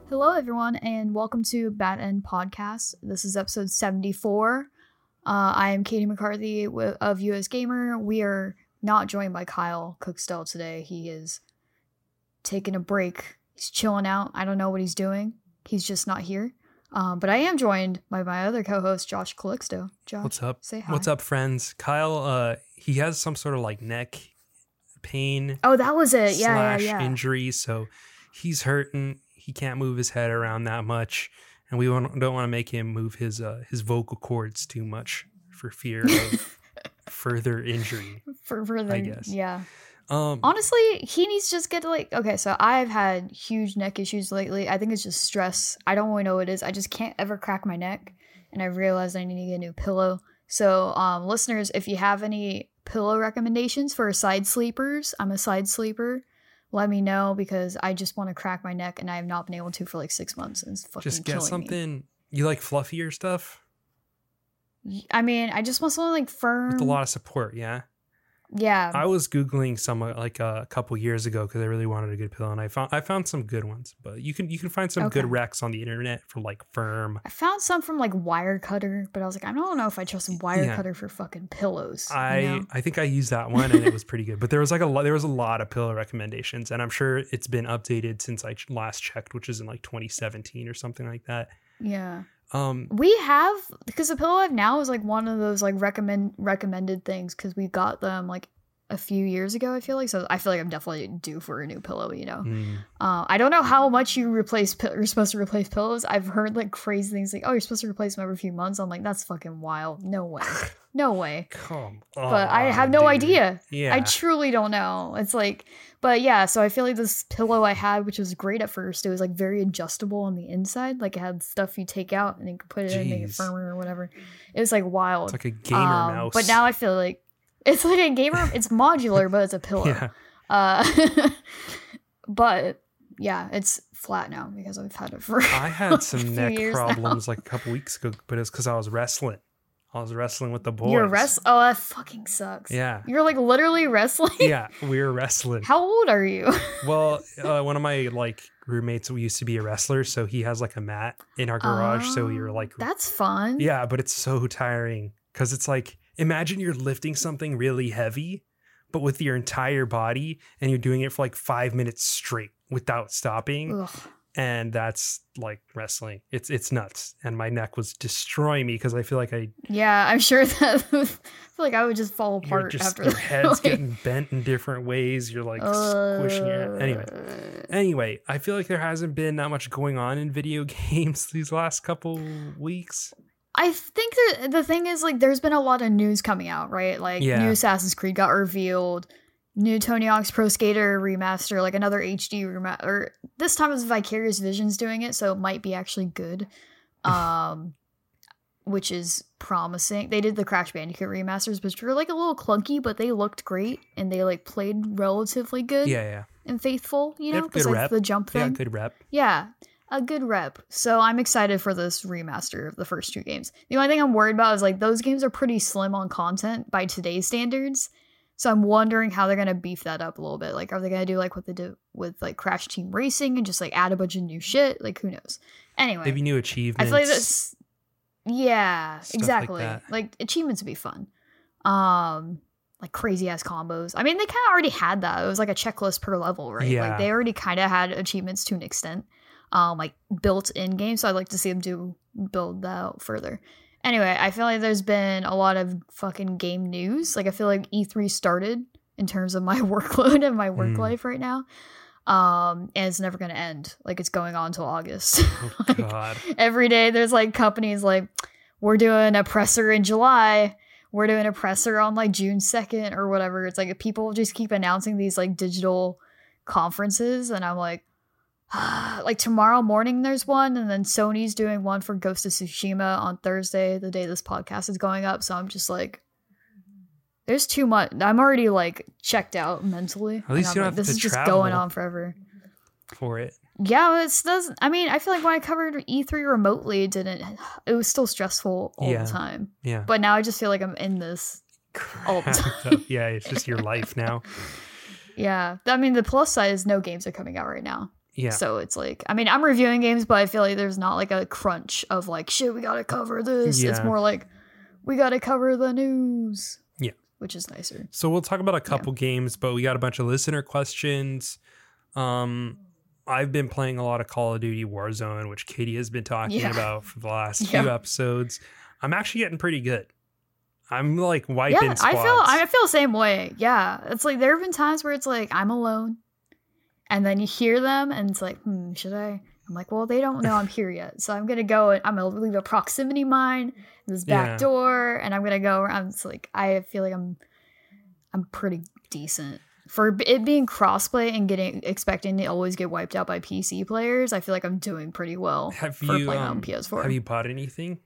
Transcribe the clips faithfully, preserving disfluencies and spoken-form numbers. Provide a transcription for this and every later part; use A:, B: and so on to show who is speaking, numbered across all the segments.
A: Hello, everyone, and welcome to Bat End Podcast. This is episode seventy-four. Uh, I am Katie McCarthy w- of U S Gamer. We are not joined by Kyle Cookstell today. He is taking a break. He's chilling out. I don't know what he's doing. He's just not here. Um, but I am joined by my other co-host, Josh Calixto. Josh,
B: what's up?
A: Say hi.
B: What's up, friends? Kyle, uh, he has some sort of like neck pain.
A: Oh, that was it. Yeah,
B: slash
A: yeah, yeah.
B: injury, so he's hurting. He can't move his head around that much, and we don't want to make him move his uh, his vocal cords too much for fear of further injury.
A: For further,
B: I guess.
A: Yeah.
B: Um,
A: Honestly, he needs to just get to like, okay, so I've had huge neck issues lately. I think it's just stress. I don't really know what it is. I just can't ever crack my neck. And I realized I need to get a new pillow. So, um, listeners, if you have any pillow recommendations for side sleepers, I'm a side sleeper. Let me know because I just want to crack my neck and I have not been able to for like six months. And it's fucking
B: just get
A: killing
B: something.
A: me.
B: You like fluffier stuff
A: I mean, I just want something like firm.
B: with a lot of support. Yeah.
A: Yeah.
B: I was Googling some uh, like uh, a couple years ago because I really wanted a good pillow, and I found I found some good ones. But you can you can find some
A: Okay.
B: good recs on the internet for like firm.
A: I found some from like Wirecutter, but I was like, I don't know if I trust Wirecutter
B: Yeah.
A: for fucking pillows.
B: I
A: you know?
B: I think I used that one and it was pretty good. But there was like a lot there was a lot of pillow recommendations, and I'm sure it's been updated since I ch- last checked, which is in like twenty seventeen or something like that.
A: Yeah.
B: Um,
A: We have, because the pillow I have now is like one of those like recommend recommended things because we got them like a few years ago, I feel like. So I feel like I'm definitely due for a new pillow, you know.
B: mm,
A: Uh, I don't know how much you replace, pi- you're supposed to replace pillows. I've heard like crazy things like, oh, you're supposed to replace them every few months. I'm like, that's fucking wild. No way. No way.
B: come
A: But I
B: on,
A: have no
B: dude.
A: idea.
B: Yeah,
A: I truly don't know. It's like, but yeah, so I feel like this pillow I had, which was great at first, it was like very adjustable on the inside. Like it had stuff you take out and you could put it in and make it
B: Jeez.
A: firmer or whatever. It was like wild.
B: it's like a gamer
A: Um,
B: mouse.
A: But now I feel like it's like a gamer, it's modular, but it's a pillow.
B: yeah,
A: Uh, but yeah, it's flat now because I've had it for
B: I had some
A: few
B: neck
A: years now.
B: problems like a couple weeks ago, but it's because I was wrestling. I was wrestling with the boys.
A: You're wrest. Oh, that fucking sucks.
B: Yeah,
A: You're like literally wrestling.
B: yeah, we were wrestling.
A: How old are you?
B: Well, uh, one of my like roommates we used to be a wrestler, so he has like a mat in our garage. so we were
A: Oh,
B: like,
A: that's fun.
B: yeah, but it's so tiring because it's like imagine you're lifting something really heavy, but with your entire body, and you're doing it for like five minutes straight without stopping,
A: Ugh.
B: and that's like wrestling. It's it's nuts, and my neck was destroying me because I feel like I
A: Yeah, I'm sure that I feel like I would just fall
B: you're
A: apart
B: just
A: after
B: your
A: that.
B: head's
A: Like,
B: getting bent in different ways. You're like squishing your head. Anyway.
A: uh,
B: Anyway, I feel like there hasn't been that much going on in video games these last couple weeks.
A: I think that the thing is like there's been a lot of news coming out, right? Like
B: Yeah.
A: new Assassin's Creed got revealed, new Tony Hawk's Pro Skater remaster, like another H D remaster. Or this time it's Vicarious Visions doing it, so it might be actually good. Um which is promising. They did the Crash Bandicoot remasters, which were like a little clunky, but they looked great and they like played relatively good
B: Yeah, yeah.
A: and faithful, you
B: They
A: know,
B: have good
A: besides
B: rep.
A: the jump
B: Yeah,
A: thing.
B: good rep.
A: Yeah, a good rep. So I'm excited for this remaster of the first two games. The only thing I'm worried about is like those games are pretty slim on content by today's standards. So I'm wondering how they're gonna beef that up a little bit. Like, are they gonna do like what they did with like Crash Team Racing and just like add a bunch of new shit? Like, who knows? Anyway,
B: Maybe new
A: I
B: achievements.
A: feel like this. Yeah,
B: Stuff like
A: exactly.
B: that.
A: Like, achievements would be fun. Um, like crazy ass combos. I mean, they kind of already had that. It was like a checklist per level, right?
B: Yeah.
A: Like they already kind of had achievements to an extent, um, like built in game. So I'd like to see them do build that out further. Anyway, I feel like there's been a lot of fucking game news. Like I feel like E three started in terms of my workload and my work
B: Mm.
A: life right now. Um, and it's never gonna end. Like it's going on until August.
B: Oh,
A: Like,
B: God.
A: every day there's like companies like, we're doing a presser in July, we're doing a presser on like June second or whatever. It's like people just keep announcing these like digital conferences, and I'm like, like tomorrow morning there's one, and then Sony's doing one for Ghost of Tsushima on Thursday, the day this podcast is going up. So I'm just like, there's too much. I'm already like checked out mentally.
B: At least
A: and
B: you
A: I'm
B: don't
A: like,
B: have
A: this
B: to
A: is just
B: travel.
A: going on forever.
B: For it.
A: Yeah, it doesn't. I mean, I feel like when I covered E three remotely, it didn't. It was still stressful all
B: Yeah.
A: the time.
B: Yeah.
A: But now I just feel like I'm in this all the time.
B: Yeah, it's just your life now.
A: Yeah, I mean, the plus side is no games are coming out right now.
B: Yeah.
A: So it's like, I mean, I'm reviewing games, but I feel like there's not like a crunch of like, shit, we gotta cover this.
B: Yeah.
A: It's more like, we gotta cover the news.
B: Yeah.
A: Which is nicer.
B: So we'll talk about a couple yeah. games, but we got a bunch of listener questions. Um, I've been playing a lot of Call of Duty Warzone, which Katie has been talking yeah. about for the last yeah. few episodes. I'm actually getting pretty good. I'm like wiping
A: yeah,
B: squads.
A: I feel I feel the same way. Yeah. It's like there have been times where it's like I'm alone. And then you hear them and it's like, hmm, should I? I'm like, well, they don't know I'm here yet. So I'm going to go and I'm going to leave a proximity mine, this back yeah. door, and I'm going to go around. It's like, I feel like I'm, I'm pretty decent. For it being crossplay and getting, expecting to always get wiped out by P C players, I feel like I'm doing pretty well
B: have
A: for
B: you,
A: playing
B: um,
A: on P S four.
B: Have you bought anything?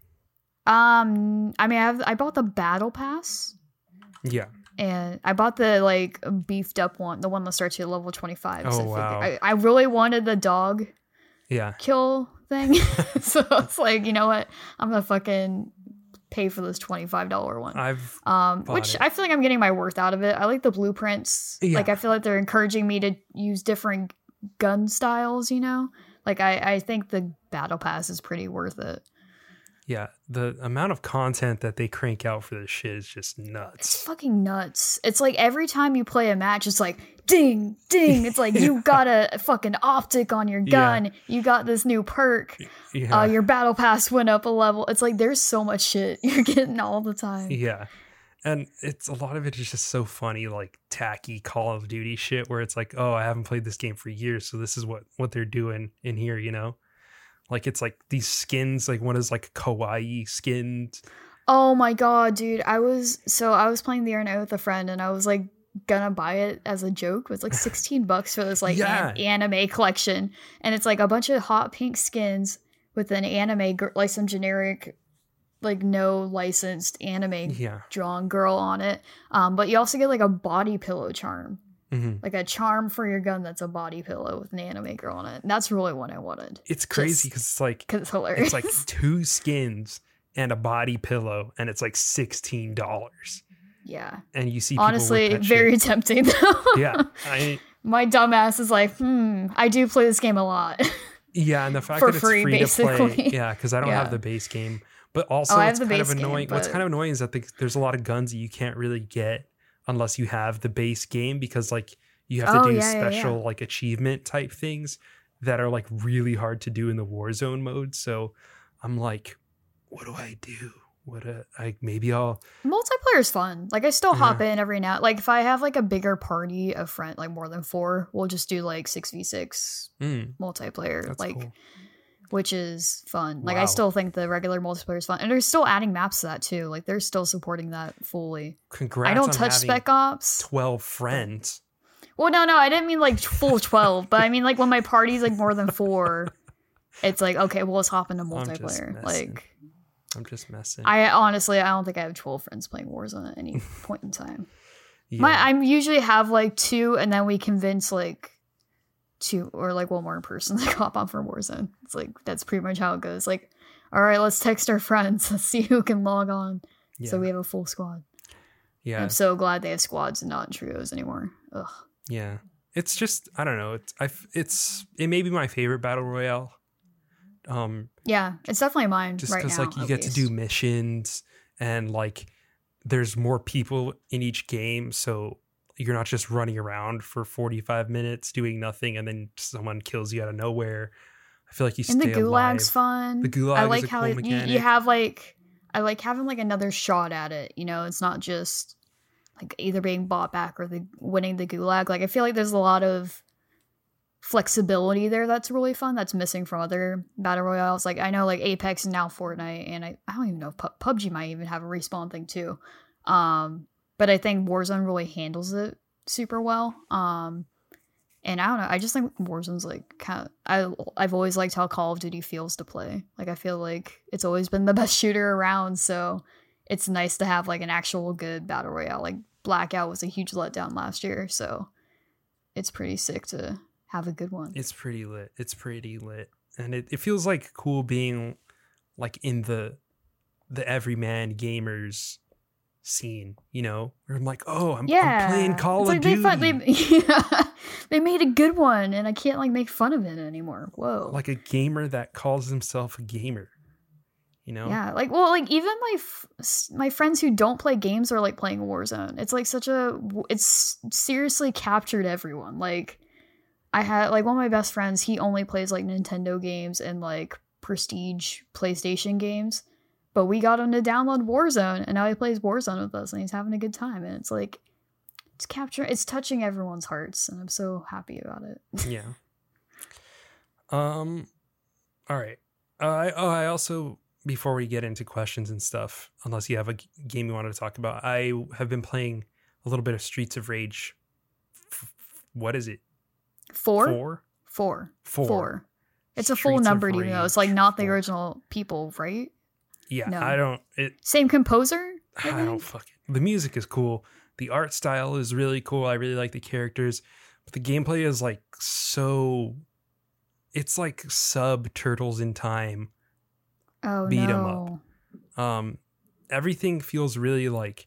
A: Um, I mean, I have, I bought the battle pass.
B: Yeah.
A: And I bought the like beefed up one, the one that starts you at level twenty-five.
B: Oh,
A: so
B: wow.
A: I, I really wanted the dog
B: yeah.
A: kill thing. So it's like, you know what? I'm going to fucking pay for this twenty-five dollars one.
B: I've
A: um, Which
B: it.
A: I feel like I'm getting my worth out of it. I like the blueprints. Yeah. Like I feel like they're encouraging me to use different gun styles, you know? Like I, I think the battle pass is pretty worth it.
B: Yeah, the amount of content that they crank out for this shit is just nuts.
A: It's fucking nuts. It's like every time you play a match, it's like ding, ding. It's like yeah. you got a fucking optic on your gun. Yeah. You got this new perk. Yeah. Uh, your battle pass went up a level. It's like there's so much shit you're getting all the time.
B: Yeah. And it's a lot of it is just so funny, like tacky Call of Duty shit where it's like, oh, I haven't played this game for years, so this is what, what they're doing in here, you know? Like, it's like these skins, like one is like kawaii skins.
A: Oh my god, dude. I was, so I was playing the other night with a friend and I was like gonna buy it as a joke. It was like sixteen bucks for this like
B: yeah.
A: an- anime collection. And it's like a bunch of hot pink skins with an anime, gr- like some generic, like no licensed anime
B: yeah.
A: drawn girl on it. Um, But you also get like a body pillow charm.
B: Mm-hmm.
A: Like a charm for your gun that's a body pillow with an anime girl on it. And that's really what I wanted.
B: It's crazy because it's like
A: Cause it's hilarious.
B: It's like two skins and a body pillow, and it's like sixteen dollars.
A: Yeah.
B: And you see people
A: honestly
B: with that
A: very
B: shit.
A: tempting though.
B: Yeah. I,
A: My dumbass is like, hmm, I do play this game a lot.
B: Yeah, and the fact
A: For
B: that it's
A: free,
B: free
A: basically.
B: to play. Yeah, because I don't
A: Yeah.
B: have the base game. But also,
A: Oh, I have
B: it's
A: the
B: kind of
A: base game,
B: annoying. What's
A: but-
B: kind of annoying is that the, there's a lot of guns that you can't really get unless you have the base game, because like you have to
A: Oh,
B: do
A: yeah, yeah,
B: special
A: yeah.
B: like achievement type things that are like really hard to do in the Warzone mode. So I'm like, what do I do? What a, I maybe I'll
A: Multiplayer is fun. Like I still hop
B: Yeah.
A: in every now. Like if I have like a bigger party of friend, like more than four, we'll just do like six v six
B: mm,
A: multiplayer.
B: that's
A: like,
B: cool.
A: which is fun. Like I
B: Wow.
A: still think the regular multiplayer is fun, and they're still adding maps to that too. Like they're still supporting that fully.
B: Congrats!
A: I don't
B: on
A: touch
B: having
A: Spec Ops.
B: twelve friends.
A: Well, no, no, I didn't mean like full twelve, but I mean like when my party's like more than four, it's like okay, well let's hop into
B: I'm just
A: multiplayer.
B: messing.
A: Like
B: I'm just messing.
A: I honestly, I don't think I have twelve friends playing Warzone at any point in time.
B: yeah.
A: My I usually have like two, and then we convince like two or like one more person to hop on for Warzone. It's like that's pretty much how it goes. Like, all right, let's text our friends. Let's see who can log on.
B: yeah.
A: So we have a full squad.
B: yeah.
A: I'm so glad they have squads and not trios anymore. Ugh.
B: Yeah, it's just I don't know. It's I it's it may be my favorite battle royale. Um,
A: Yeah, it's definitely mine
B: just
A: right
B: because
A: now.
B: like you
A: at
B: get
A: least.
B: to do missions and like there's more people in each game, so you're not just running around for forty-five minutes doing nothing and then someone kills you out of nowhere. I feel like you
A: And
B: stay
A: the gulag's
B: alive.
A: fun.
B: The gulag
A: I
B: is
A: like
B: a
A: how
B: cool
A: it- you,
B: mechanic.
A: you have like I like having like another shot at it. You know, it's not just like either being bought back or the winning the gulag. Like I feel like there's a lot of flexibility there that's really fun that's missing from other battle royales. Like I know like Apex and now Fortnite, and I, I don't even know if P- P U B G might even have a respawn thing too. Um, but I think Warzone really handles it super well. Um, and I don't know, I just think Warzone's like kind of, I I've always liked how Call of Duty feels to play. Like I feel like it's always been the best shooter around, so it's nice to have like an actual good battle royale. Like Blackout was a huge letdown last year, so it's pretty sick to have a good one.
B: It's pretty lit. It's pretty lit. And it, it feels like cool being like in the the everyman gamers scene, you know, where I'm like, oh, I'm,
A: Yeah,
B: I'm playing Call
A: it's
B: of
A: like
B: Duty.
A: they, fun, they, yeah, they made a good one, and I can't like make fun of it anymore. Whoa,
B: Like a gamer that calls himself a gamer, you know?
A: yeah, like well, like even my f- s- my friends who don't play games are like playing Warzone. It's like such a, it's seriously captured everyone. Like I had like one of my best friends. He only plays like Nintendo games and like prestige PlayStation games. But we got him to download Warzone, and now he plays Warzone with us, and he's having a good time. And it's like, it's capturing, it's touching everyone's hearts, and I'm so happy about it.
B: Yeah. Um. All right. Uh, I oh I also, before we get into questions and stuff, unless you have a g- game you wanted to talk about, I have been playing a little bit of Streets of Rage. F- what is it?
A: Four?
B: Four.
A: Four.
B: Four.
A: Four. It's a full
B: Streets of
A: number, even though it's like
B: Rage
A: not the
B: four.
A: original people, right?
B: Yeah,
A: No.
B: I don't. It.
A: Same composer? I,
B: I don't
A: think?
B: fucking. The music is cool. The art style is really cool. I really like the characters, but the gameplay is like so. It's like sub Turtles in Time.
A: Oh,
B: beat 'em
A: no.
B: Um, everything feels really like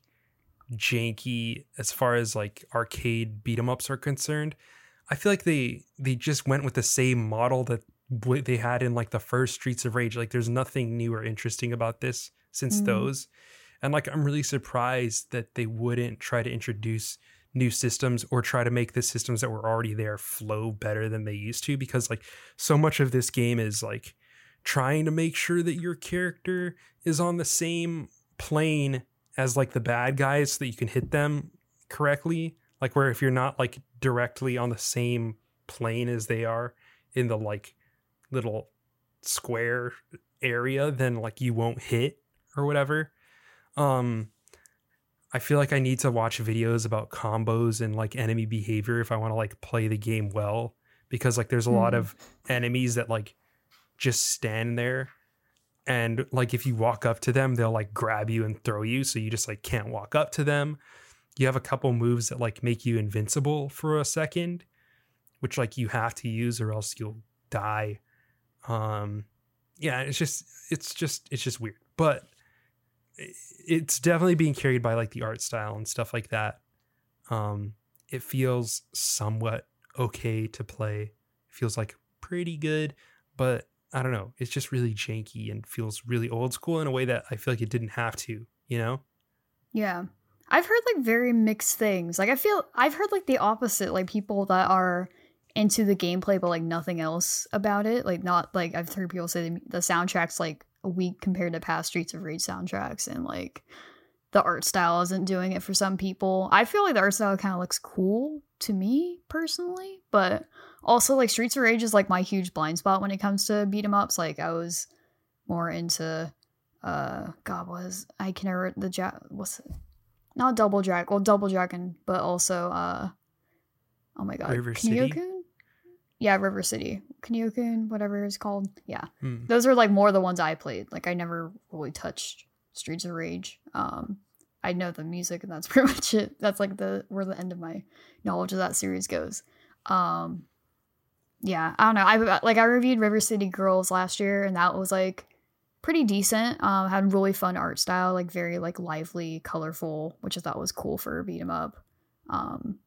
B: janky as far as like arcade beat 'em ups are concerned. I feel like they they just went with the same model that w- they had in like the first Streets of Rage. Like there's nothing new or interesting about this since
A: Mm.
B: those. And like I'm really surprised that they wouldn't try to introduce new systems or try to make the systems that were already there flow better than they used to, because like so much of this game is like trying to make sure that your character is on the same plane as like the bad guys so that you can hit them correctly. Like where if you're not like directly on the same plane as they are in the like little square area, then like you won't hit or whatever. Um, I feel like I need to watch videos about combos and like enemy behavior if I want to like play the game well, because like there's a lot
A: Hmm.
B: of enemies that like just stand there, and like if you walk up to them they'll like grab you and throw you, so you just like can't walk up to them. You have a couple moves that like make you invincible for a second, which like you have to use or else you'll die. Um yeah, it's just it's just it's just weird, but it's definitely being carried by like the art style and stuff like that. Um it feels somewhat okay to play. It feels like pretty good, but I don't know. It's just really janky and feels really old school in a way that I feel like it didn't have to, you know?
A: Yeah. I've heard like very mixed things. Like I feel I've heard like the opposite, like people that are into the gameplay but like nothing else about it. Like not like I've heard people say the, the soundtrack's like weak compared to past Streets of Rage soundtracks, and like the art style isn't doing it for some people. I feel like the art style kind of looks cool to me personally, but also like Streets of Rage is like my huge blind spot when it comes to beat 'em ups. Like I was more into uh God was I can never the ja- what's it? Not Double Dragon, well Double Dragon, but also uh oh my god,
B: River City?
A: Kunio-kun? Yeah, River City. Kunio-kun, whatever it's called. Yeah.
B: Hmm.
A: Those are like more the ones I played. Like I never really touched Streets of Rage. Um I know the music and that's pretty much it. That's like the where the end of my knowledge of that series goes. Um yeah, I don't know. I like I reviewed River City Girls last year, and that was like pretty decent. Um had really fun art style, like very like lively, colorful, which I thought was cool for a beat 'em up. Um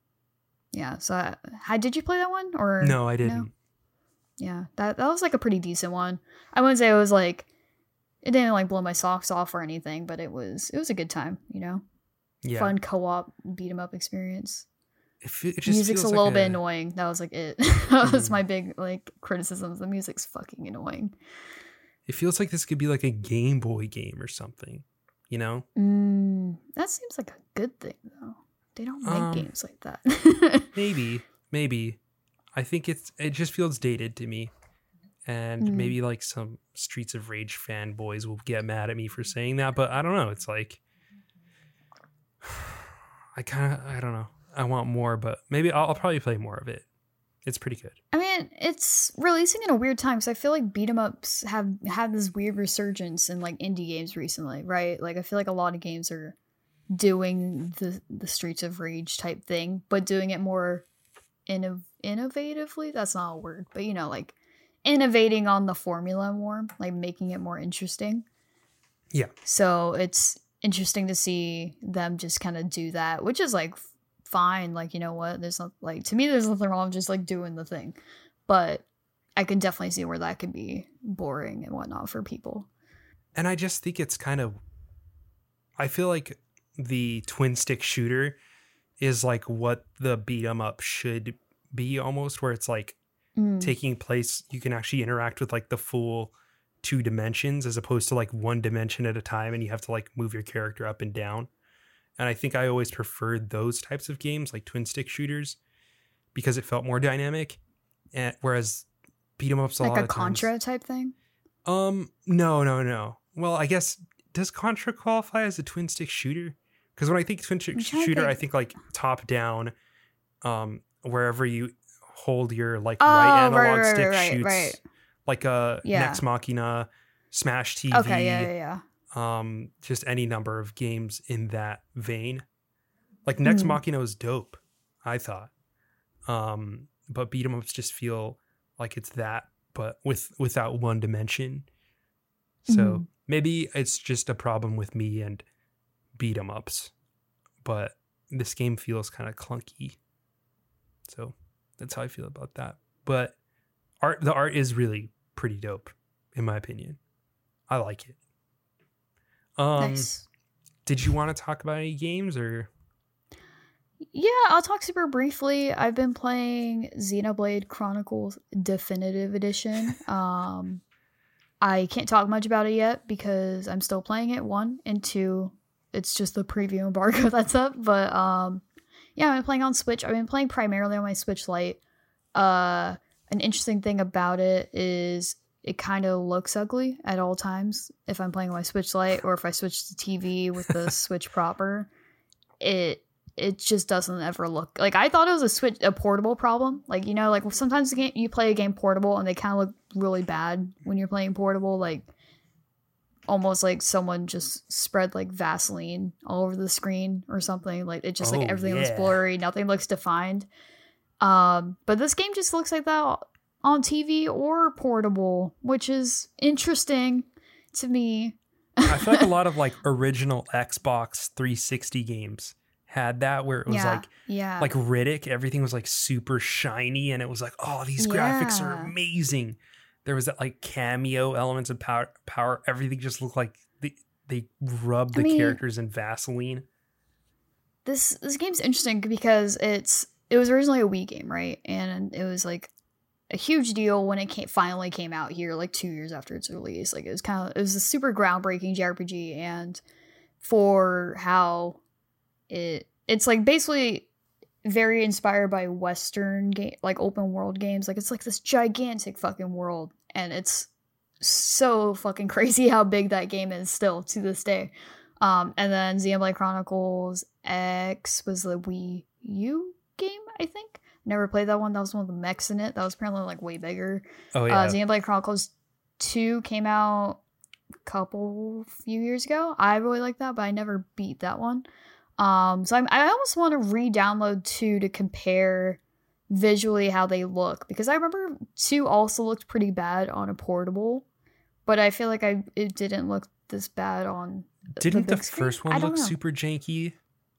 A: yeah, so I, how did you play that one or
B: No, I didn't.
A: Yeah, that that was like a pretty decent one. I wouldn't say it was like it didn't like blow my socks off or anything, but it was it was a good time, you know.
B: Yeah.
A: Fun co-op beat 'em up experience.
B: It, fe- it just
A: Music's a
B: feels
A: little
B: like
A: bit annoying. That was like it. That was
B: Mhm.
A: my big like criticisms. The music's fucking annoying.
B: It feels like this could be like a Game Boy game or something, you know?
A: Mm, that seems like a good thing though. They don't make
B: Um,
A: games like that.
B: Maybe, maybe. I think it's it just feels dated to me. And
A: Mm.
B: maybe like some Streets of Rage fanboys will get mad at me for saying that, but I don't know. It's like I kind of I don't know. I want more, but maybe I'll, I'll probably play more of it. It's pretty good.
A: I mean, it's releasing in a weird time because I feel like beat 'em ups have had this weird resurgence in like indie games recently, right? Like I feel like a lot of games are doing the the Streets of Rage type thing, but doing it more innov- innovatively. That's not a word, but you know, like innovating on the formula more, like making it more interesting.
B: Yeah.
A: So it's interesting to see them just kind of do that, which is like fine. Like, you know what? There's not like, to me, there's nothing wrong with just like doing the thing. But I can definitely see where that could be boring and whatnot for people.
B: And I just think it's kind of, I feel like the twin stick shooter is like what the beat 'em up should be almost, where it's like mm. taking place. You can actually interact with like the full two dimensions as opposed to like one dimension at a time, and you have to like move your character up and down. And I think I always preferred those types of games, like twin stick shooters, because it felt more dynamic. And whereas beat 'em ups a
A: like
B: lot
A: a
B: of
A: Contra
B: times,
A: type thing.
B: Um, no, no, no. Well, I guess, does Contra qualify as a twin stick shooter? Because when I think twin stick shooter, think. I think like top down, um, wherever you hold your like
A: oh,
B: right analog
A: right, right,
B: stick
A: right,
B: shoots,
A: right.
B: like a
A: yeah.
B: Nex Machina, Smash T V.
A: Okay, yeah, yeah,
B: yeah. Um, just any number of games in that vein. Like Nex mm. Machina was dope, I thought. Um, but beat 'em ups just feel like it's that, but with without one dimension. So mm. maybe it's just a problem with me and beat 'em ups, but this game feels kind of clunky. So that's how I feel about that. But art, the art is really pretty dope, in my opinion. I like it. Um,
A: nice.
B: Did you want to talk about any games or?
A: Yeah, I'll talk super briefly. I've been playing Xenoblade Chronicles Definitive Edition. Um, I can't talk much about it yet because I'm still playing it, one, and two, it's just the preview embargo that's up. But um, yeah, I've been playing on Switch. I've been playing primarily on my Switch Lite. Uh, an interesting thing about it is it kind of looks ugly at all times. If I'm playing on my Switch Lite or if I switch to T V with the Switch proper, it it just doesn't ever look like. I thought it was a switch a portable problem. Like, you know, like sometimes the game, you play a game portable and they kind of look really bad when you're playing portable, like almost like someone just spread like Vaseline all over the screen or something. Like it just oh, like everything yeah. looks blurry, nothing looks defined. Um, but this game just looks like that on T V or portable, which is interesting to me.
B: I feel like a lot of like original Xbox three sixty games had that, where it was
A: yeah,
B: like
A: yeah.
B: like Riddick, everything was like super shiny and it was like, oh, these graphics yeah. are amazing. There was that like cameo elements of power power everything just looked like they, they rubbed the I mean, characters in Vaseline.
A: This this game's interesting because it's it was originally a Wii game, right? And it was like a huge deal when it came, finally came out here, like two years after its release. Like it was kind of it was a super groundbreaking J R P G, and for how it it's like basically very inspired by Western game, like open world games. Like it's like this gigantic fucking world, and it's so fucking crazy how big that game is still to this day. Um, and then Xenoblade Chronicles X was the Wii U game, I think. Never played that one. That was one of the mechs in it. That was apparently like way bigger.
B: Oh yeah.
A: Uh, Xenoblade Chronicles two came out a couple few years ago. I really like that, but I never beat that one. Um, so I'm, I almost want to re-download two to compare visually how they look, because I remember two also looked pretty bad on a portable, but I feel like I it didn't look this bad on.
B: Didn't
A: the,
B: the first one look know. super janky?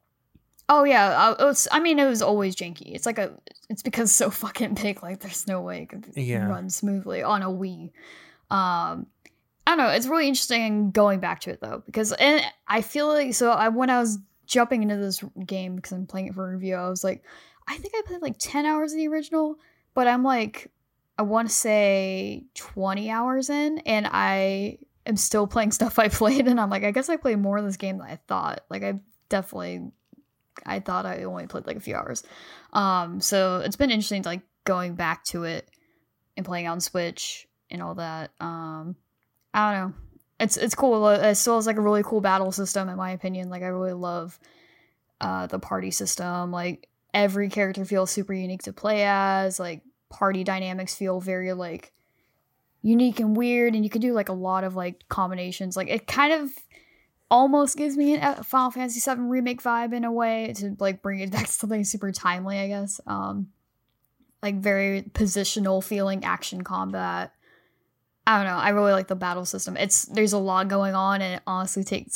A: Oh yeah, it was, I mean it was always janky. It's like a, it's because it's so fucking big. Like there's no way it could yeah. run smoothly on a Wii. Um, I don't know. It's really interesting going back to it though, because and I feel like so I when I was jumping into this game because I'm playing it for review, I was like, I think I played like ten hours of the original, but I'm like, I want to say twenty hours in, and I am still playing stuff I played, and I'm like, I guess I played more of this game than I thought. Like I definitely, I thought I only played like a few hours. Um, so it's been interesting to like going back to it and playing on Switch and all that. Um, I don't know. It's it's cool. It still has like a really cool battle system, in my opinion. Like I really love uh, the party system. Like every character feels super unique to play as. Like party dynamics feel very like unique and weird, and you could do like a lot of like combinations. Like it kind of almost gives me a Final Fantasy seven remake vibe in a way, to like bring it back to something super timely, I guess. Um, like very positional feeling action combat. I don't know. I really like the battle system. It's there's a lot going on, and it honestly takes like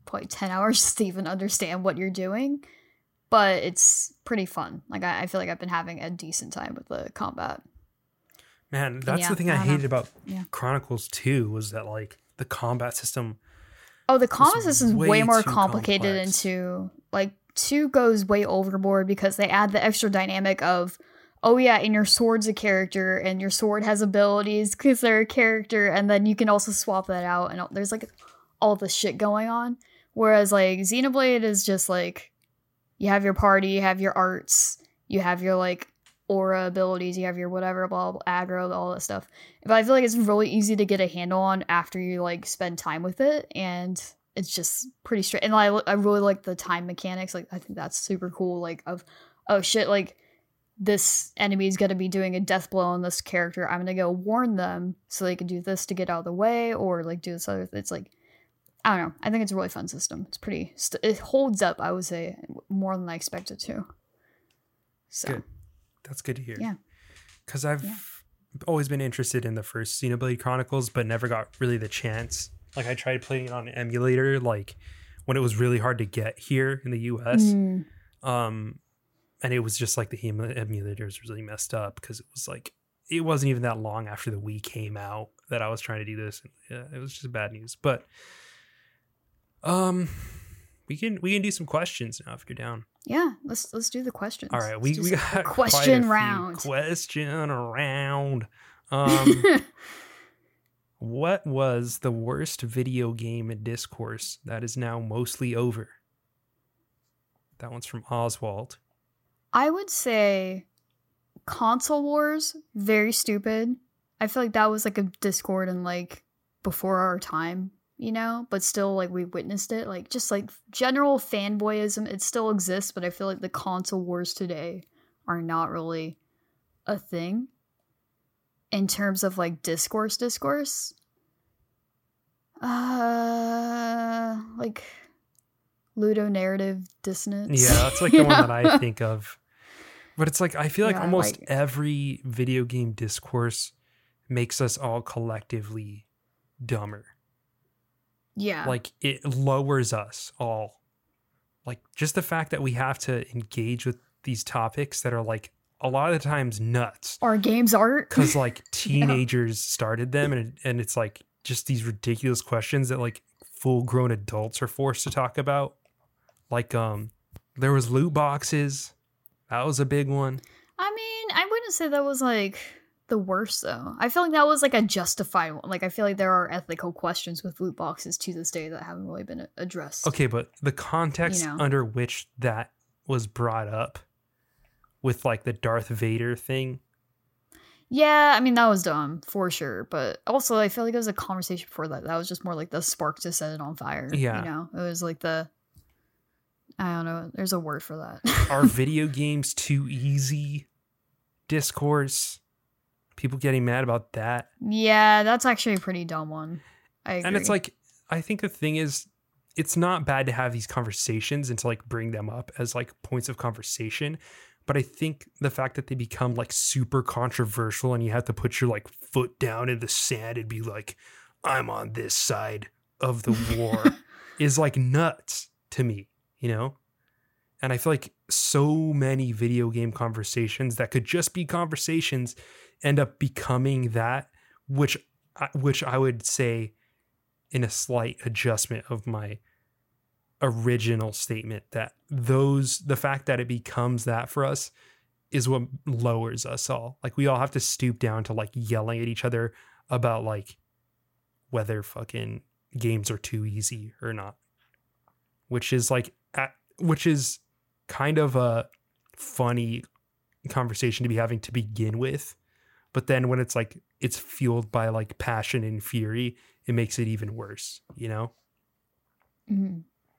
A: probably ten hours just to even understand what you're doing. But it's pretty fun. Like, I, I feel like I've been having a decent time with the combat.
B: Man, that's
A: yeah,
B: the thing I,
A: I
B: hated
A: know.
B: about
A: Yeah.
B: Chronicles two was that, like, the combat system.
A: Oh, the combat
B: was
A: system is way
B: way
A: more
B: too
A: complicated
B: complex.
A: into, like, two goes way overboard because they add the extra dynamic of, oh yeah, and your sword's a character, and your sword has abilities because they're a character, and then you can also swap that out, and there's, like, all this shit going on. Whereas, like, Xenoblade is just, like, you have your party, you have your arts, you have your, like, aura abilities, you have your whatever, blah, blah, aggro, all that stuff. But I feel like it's really easy to get a handle on after you, like, spend time with it, and it's just pretty straight. And I, I really like the time mechanics. Like, I think that's super cool. Like, of, oh shit, like, this enemy is going to be doing a death blow on this character. I'm going to go warn them so they can do this to get out of the way, or, like, do this other. It's like, I don't know. I think it's a really fun system. It's pretty, st- it holds up, I would say, more than I expected to. So.
B: Good. That's good to hear.
A: Yeah.
B: Because I've
A: Yeah.
B: always been interested in the first Xenoblade Chronicles, but never got really the chance. Like, I tried playing it on an emulator, like, when it was really hard to get here in the U S.
A: Mm.
B: Um, and it was just, like, the em- emulator was really messed up because it was, like, it wasn't even that long after the Wii came out that I was trying to do this. And, yeah, it was just bad news. But um, we can we can do some questions now if you're down.
A: Yeah, let's let's do the questions.
B: All right, we,
A: Let's do
B: we
A: some
B: got
A: question
B: quite a few
A: round.
B: question round. Um, what was the worst video game discourse that is now mostly over? That one's from Oswald.
A: I would say console wars, very stupid. I feel like that was like a Discord and like before our time, you know, but still like we witnessed it. Like just like general fanboyism, it still exists, but I feel like the console wars today are not really a thing in terms of like discourse discourse. Uh like ludonarrative dissonance.
B: Yeah, that's like the
A: You
B: one
A: know?
B: that I think of. But it's like I feel like
A: Yeah,
B: almost
A: like-
B: every video game discourse makes us all collectively dumber.
A: Yeah.
B: Like it lowers us all. Like just the fact that we have to engage with these topics that are like a lot of the times nuts
A: Our games art.
B: because like teenagers started them, and it, and it's like just these ridiculous questions that like full grown adults are forced to talk about. Like um there was loot boxes. That was a big one.
A: I mean, I wouldn't say that was like the worst though. I feel like that was like a justified one. Like I feel like there are ethical questions with loot boxes to this day that haven't really been addressed.
B: Okay, but the context
A: You know.
B: under which that was brought up with like the Darth Vader thing.
A: Yeah, I mean that was dumb for sure, but also I feel like it was a conversation before that. That was just more like the spark to set it on fire.
B: Yeah.
A: You know, it was like the I don't know. There's a word for that.
B: Are video games too easy? Discourse. People getting mad about that.
A: Yeah, that's actually a pretty dumb one. I agree.
B: And it's like, I think the thing is, it's not bad to have these conversations and to like bring them up as like points of conversation. But I think the fact that they become like super controversial and you have to put your like foot down in the sand and be like, I'm on this side of the war is like nuts to me, you know? And I feel like so many video game conversations that could just be conversations end up becoming that, which I, which I would say in a slight adjustment of my original statement that those the fact that it becomes that for us is what lowers us all. Like we all have to stoop down to like yelling at each other about like whether fucking games are too easy or not, which is like at, which is kind of a funny conversation to be having to begin with, but then when it's like it's fueled by like passion and fury, it makes it even worse, you know?
A: Mhm.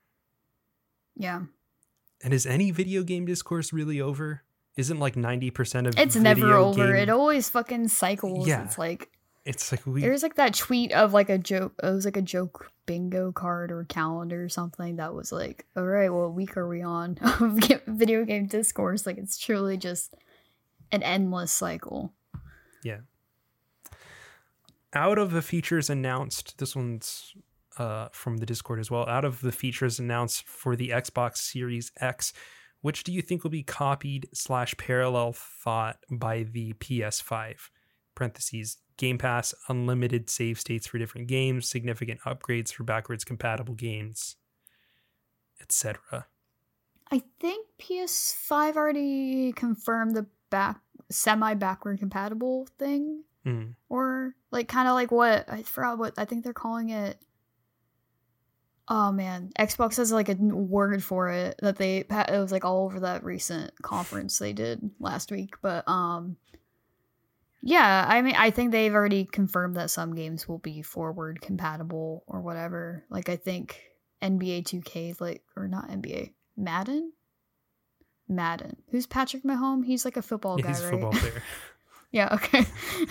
A: Yeah.
B: And is any video game discourse really over? Isn't like ninety percent of
A: It's never
B: video
A: over.
B: game-
A: It always fucking cycles.
B: Yeah.
A: It's like
B: It's like we
A: there's like that tweet of like a joke. It was like a joke bingo card or calendar or something that was like, all right, well, what week are we on of ga- video game discourse? Like it's truly just an endless cycle.
B: yeah. Out of the features announced, this one's uh, from the Discord as well. Out of the features announced for the Xbox Series X, which do you think will be copied slash parallel thought by the P S five? Parentheses, Game Pass, unlimited save states for different games, significant upgrades for backwards compatible games, et cetera.
A: I think P S five already confirmed the back semi-backward compatible thing.
B: Mm.
A: Or like kind of like what I forgot what I think they're calling it. Oh man, Xbox has like a word for it that they it was like all over that recent conference they did last week. But um, yeah, I mean I think they've already confirmed that some games will be forward compatible or whatever. Like I think N B A two K like or not N B A Madden. Madden. Who's Patrick Mahomes? He's like a football
B: yeah,
A: guy,
B: he's a
A: right?
B: football player.
A: Yeah, okay.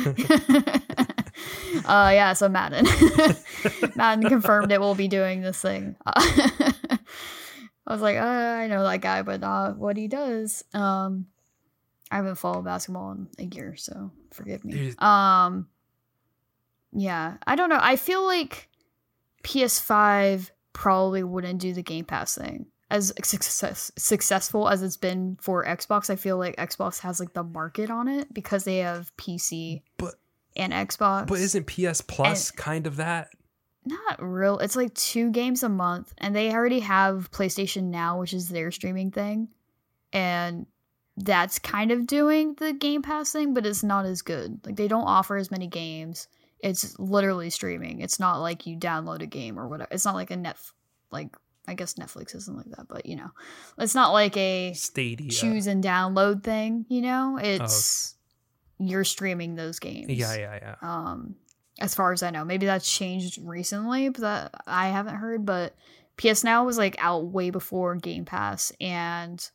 A: uh yeah, so Madden. Madden confirmed it will be doing this thing. Uh, I was like, uh, I know that guy, but not what he does. Um I haven't followed basketball in a year, so forgive me. Um yeah, I don't know. I feel like P S five probably wouldn't do the Game Pass thing. As success, successful as it's been for Xbox, I feel like Xbox has like the market on it because they have P C
B: but,
A: and Xbox.
B: But isn't P S Plus
A: and
B: kind of that?
A: Not real. It's like two games a month, and they already have PlayStation Now, which is their streaming thing, and that's kind of doing the Game Pass thing, but it's not as good. Like they don't offer as many games. It's literally streaming. It's not like you download a game or whatever. It's not like a net like. I guess Netflix isn't like that, but you know, it's not like a
B: Stadia
A: choose and download thing, you know, it's oh. you're streaming those games.
B: Yeah, yeah, yeah.
A: Um, as far as I know, maybe that's changed recently, but that I haven't heard, but P S Now was like out way before Game Pass. And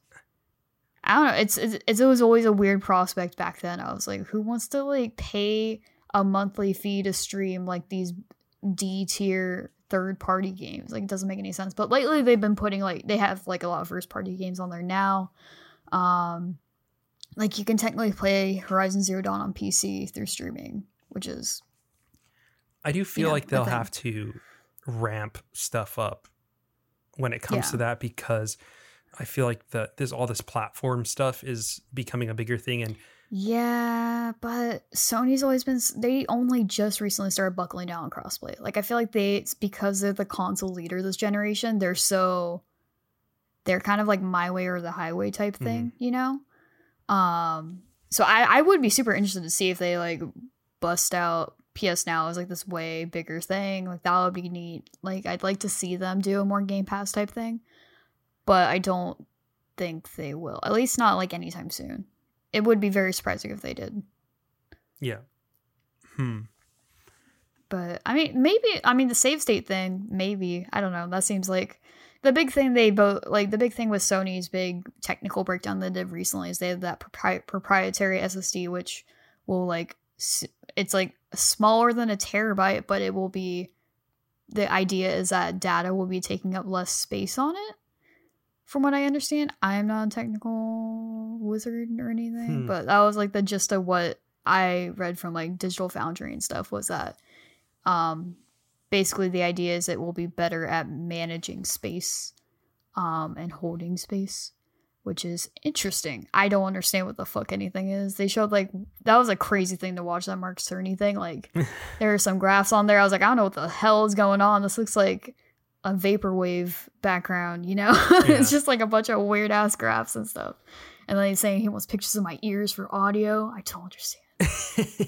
A: I don't know. It's, it's, it's, it was always a weird prospect back then. I was like, who wants to like pay a monthly fee to stream like these D tier third party games? Like it doesn't make any sense. But lately they've been putting like they have like a lot of first party games on there now. Um like you can technically play Horizon Zero Dawn on P C through streaming, which is
B: I do feel
A: you know,
B: like they'll have to ramp stuff up when it comes
A: yeah.
B: to that, because I feel like the there's all this platform stuff is becoming a bigger thing. And
A: yeah, but Sony's always been, they only just recently started buckling down on crossplay. Like, I feel like they, it's because they're the console leader this generation, they're so, they're kind of like my way or the highway type thing, mm-hmm. you know? Um, so I, I would be super interested to see if they, like, bust out P S Now as, like, this way bigger thing. Like, that would be neat. Like, I'd like to see them do a more Game Pass type thing, but I don't think they will. At least not, like, anytime soon. It would be very surprising if they did.
B: Yeah. Hmm.
A: But, I mean, maybe, I mean, the save state thing, maybe. I don't know. That seems like the big thing they both, like, the big thing with Sony's big technical breakdown they did recently is they have that propri- proprietary S S D, which will, like, it's, like, smaller than a terabyte, but it will be, the idea is that data will be taking up less space on it. From what I understand, I'm not a technical wizard or anything, hmm. but that was like the gist of what I read from like Digital Foundry and stuff was that um, basically the idea is it will be better at managing space um, and holding space, which is interesting. I don't understand what the fuck anything is. They showed like, that was a crazy thing to watch, that Mark Cerny thing. Like there are some graphs on there. I was like, I don't know what the hell is going on. This looks like a vaporwave background, you know? Yeah. It's just like a bunch of weird ass graphs and stuff. And then he's saying he wants pictures of my ears for audio. I don't understand.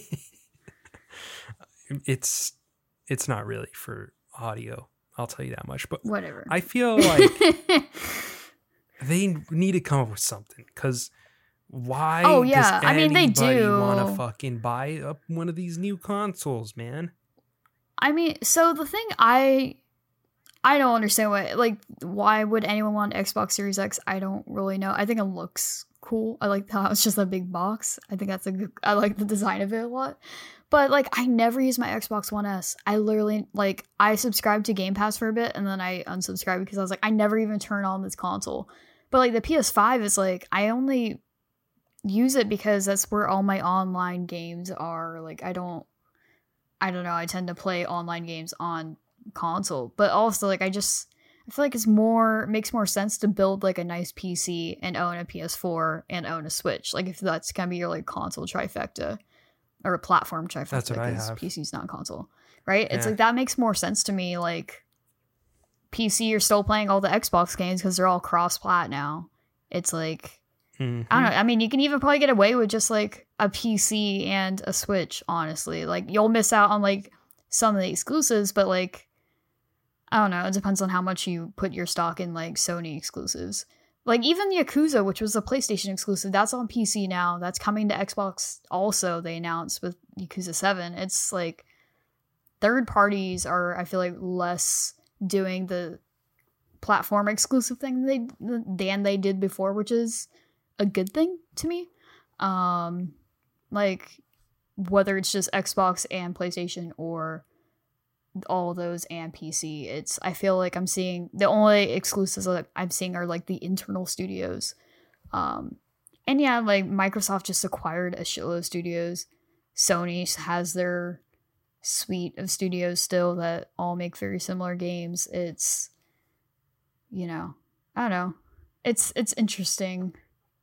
B: it's it's not really for audio, I'll tell you that much. But
A: whatever.
B: I feel like they need to come up with something, because why
A: oh, yeah.
B: does
A: I mean, they do
B: want to fucking buy up one of these new consoles, man? I
A: mean, so the thing I I don't understand what, like, why would anyone want Xbox Series X? I don't really know. I think it looks cool. I like how it's just a big box. I think that's a good, I like the design of it a lot. But, like, I never use my Xbox One S. I literally, like, I subscribed to Game Pass for a bit, and then I unsubscribed because I was like, I never even turn on this console. But, like, the P S five is, like, I only use it because that's where all my online games are. Like, I don't, I don't know. I tend to play online games on console. But also, like, I just I feel like it's more makes more sense to build like a nice P C and own a P S four and own a Switch. Like, if that's gonna be your like console trifecta or a platform trifecta.
B: That's what I
A: because
B: have.
A: P C's not console, right?
B: Yeah.
A: It's like that makes more sense to me. Like, P C, you're still playing all the Xbox games because they're all cross-plat now. It's like,
B: Mm-hmm.
A: I don't know. I mean, you can even probably get away with just like a P C and a Switch, honestly. Like, you'll miss out on like some of the exclusives, but like, I don't know. It depends on how much you put your stock in like Sony exclusives. Like, even Yakuza, which was a PlayStation exclusive, that's on P C now. That's coming to Xbox also, they announced with Yakuza seven. It's like third parties are, I feel like, less doing the platform exclusive thing they than they did before, which is a good thing to me. Um, like, whether it's just Xbox and PlayStation or all those and P C, it's I feel like I'm seeing the only exclusives that I'm seeing are like the internal studios. Um, and yeah, like Microsoft just acquired a shitload of studios. Sony has their suite of studios still that all make very similar games. It's, you know, I don't know. It's it's interesting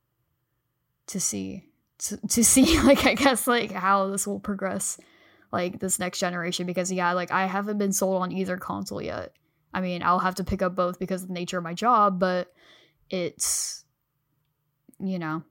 A: to see to, to see like I guess like how this will progress, like this next generation, because yeah, like I haven't been sold on either console yet. I mean, I'll have to pick up both because of the nature of my job, but it's, you know,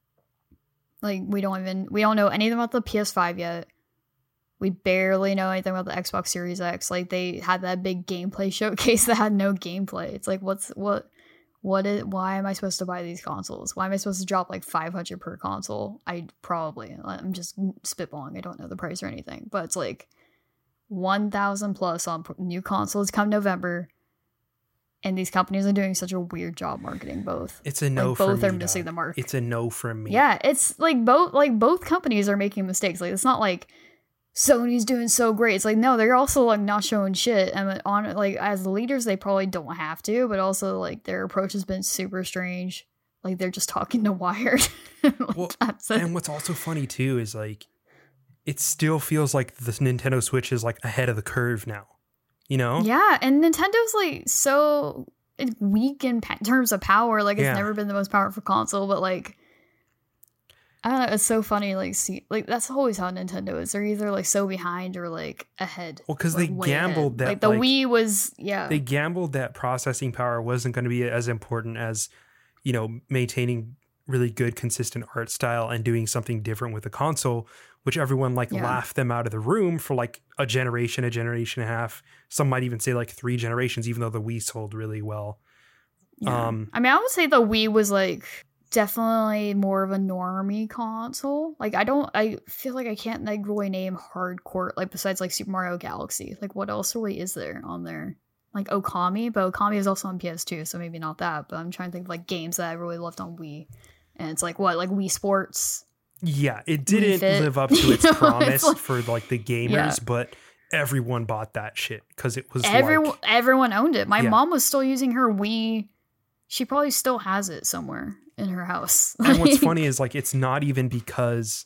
A: like we don't even we don't know anything about the P S five yet. We barely know anything about the Xbox Series X. Like, they had that big gameplay showcase that had no gameplay. It's like, what's what what is why am I supposed to buy these consoles? Why am I supposed to drop like five hundred per console? I probably I'm just spitballing. I don't know the price or anything, but it's like one thousand plus on new consoles come November. And these companies are doing such a weird job marketing both.
B: It's a no
A: like,
B: for
A: both
B: me.
A: are missing
B: dog.
A: the mark.
B: It's a no from me.
A: Yeah, it's like both like both companies are making mistakes. Like, it's not like Sony's doing so great. It's like, no, they're also like not showing shit. And on like as the leaders, they probably don't have to, but also like their approach has been super strange. Like, they're just talking to Wired. like,
B: well,
A: that's it.
B: And what's also funny too is like it still feels like the Nintendo Switch is like ahead of the curve now. You know?
A: Yeah, and Nintendo's like so weak in pa- terms of power. Like, it's
B: Yeah.
A: never been the most powerful console, but like, I don't know. It's so funny. Like, see, like that's always how Nintendo is. They're either like so behind or like ahead.
B: Well, because
A: like,
B: they
A: way
B: gambled
A: ahead.
B: that
A: Like, the
B: like,
A: Wii was, yeah.
B: they gambled that processing power wasn't going to be as important as, you know, maintaining really good, consistent art style and doing something different with the console, which everyone like
A: Yeah.
B: laughed them out of the room for like a generation, a generation and a half. Some might even say like three generations, even though the Wii sold really well.
A: Yeah.
B: Um,
A: I mean, I would say the Wii was like definitely more of a normie console. Like, I don't, I feel like I can't like really name hardcore, like besides like Super Mario Galaxy. Like, what else really is there on there? Like Okami, but Okami is also on P S two, so maybe not that. But I'm trying to think of like games that I really loved on Wii. And it's like, what, like Wii Sports?
B: yeah, it didn't
A: Fit.
B: live up to its
A: You know,
B: promise
A: it's like-
B: for like the gamers,
A: Yeah.
B: but everyone bought that shit because it was
A: Everyone,
B: like,
A: everyone owned it. My
B: Yeah.
A: mom was still using her Wii. She probably still has it somewhere in her house.
B: and what's
A: Like,
B: funny is like it's not even because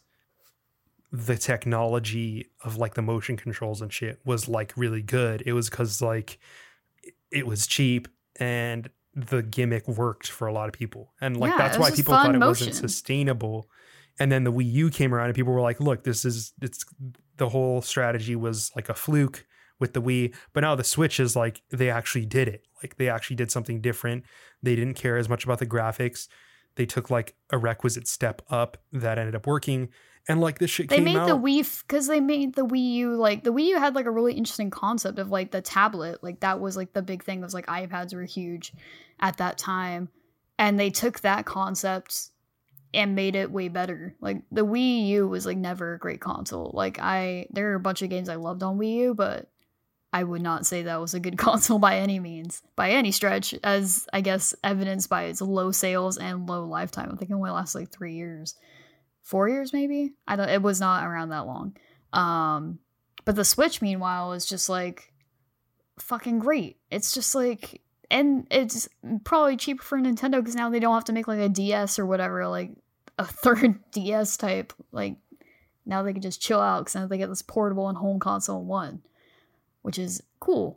B: the technology of like the motion controls and shit was like really good. It was because like it was cheap and the gimmick worked for a lot of people, and like
A: Yeah,
B: that's
A: it was
B: why
A: just
B: people
A: fun
B: thought it
A: motion.
B: wasn't sustainable. And then the Wii U came around and people were like, look, this is it's the whole strategy was like a fluke with the Wii, but now the Switch is like they actually did it. Like they actually did something different. They didn't care as much about the graphics. They took like a requisite step up that ended up working. And like this shit
A: they
B: came
A: made
B: out.
A: the Wii because they made the Wii U like the Wii U had like a really interesting concept of like the tablet. Like that was like the big thing. It was like iPads were huge at that time, and they took that concept and made it way better. Like the Wii U was like never a great console. Like I there are a bunch of games I loved on Wii U, but I would not say that was a good console by any means, by any stretch, as I guess evidenced by its low sales and low lifetime. I think it only lasts like three years. Four years maybe? I don't it was not around that long. Um but the Switch meanwhile is just like fucking great. It's just like, and it's probably cheaper for Nintendo because now they don't have to make like a D S or whatever, like a third D S type. Like now they can just chill out because now they get this portable and home console in one, which is cool.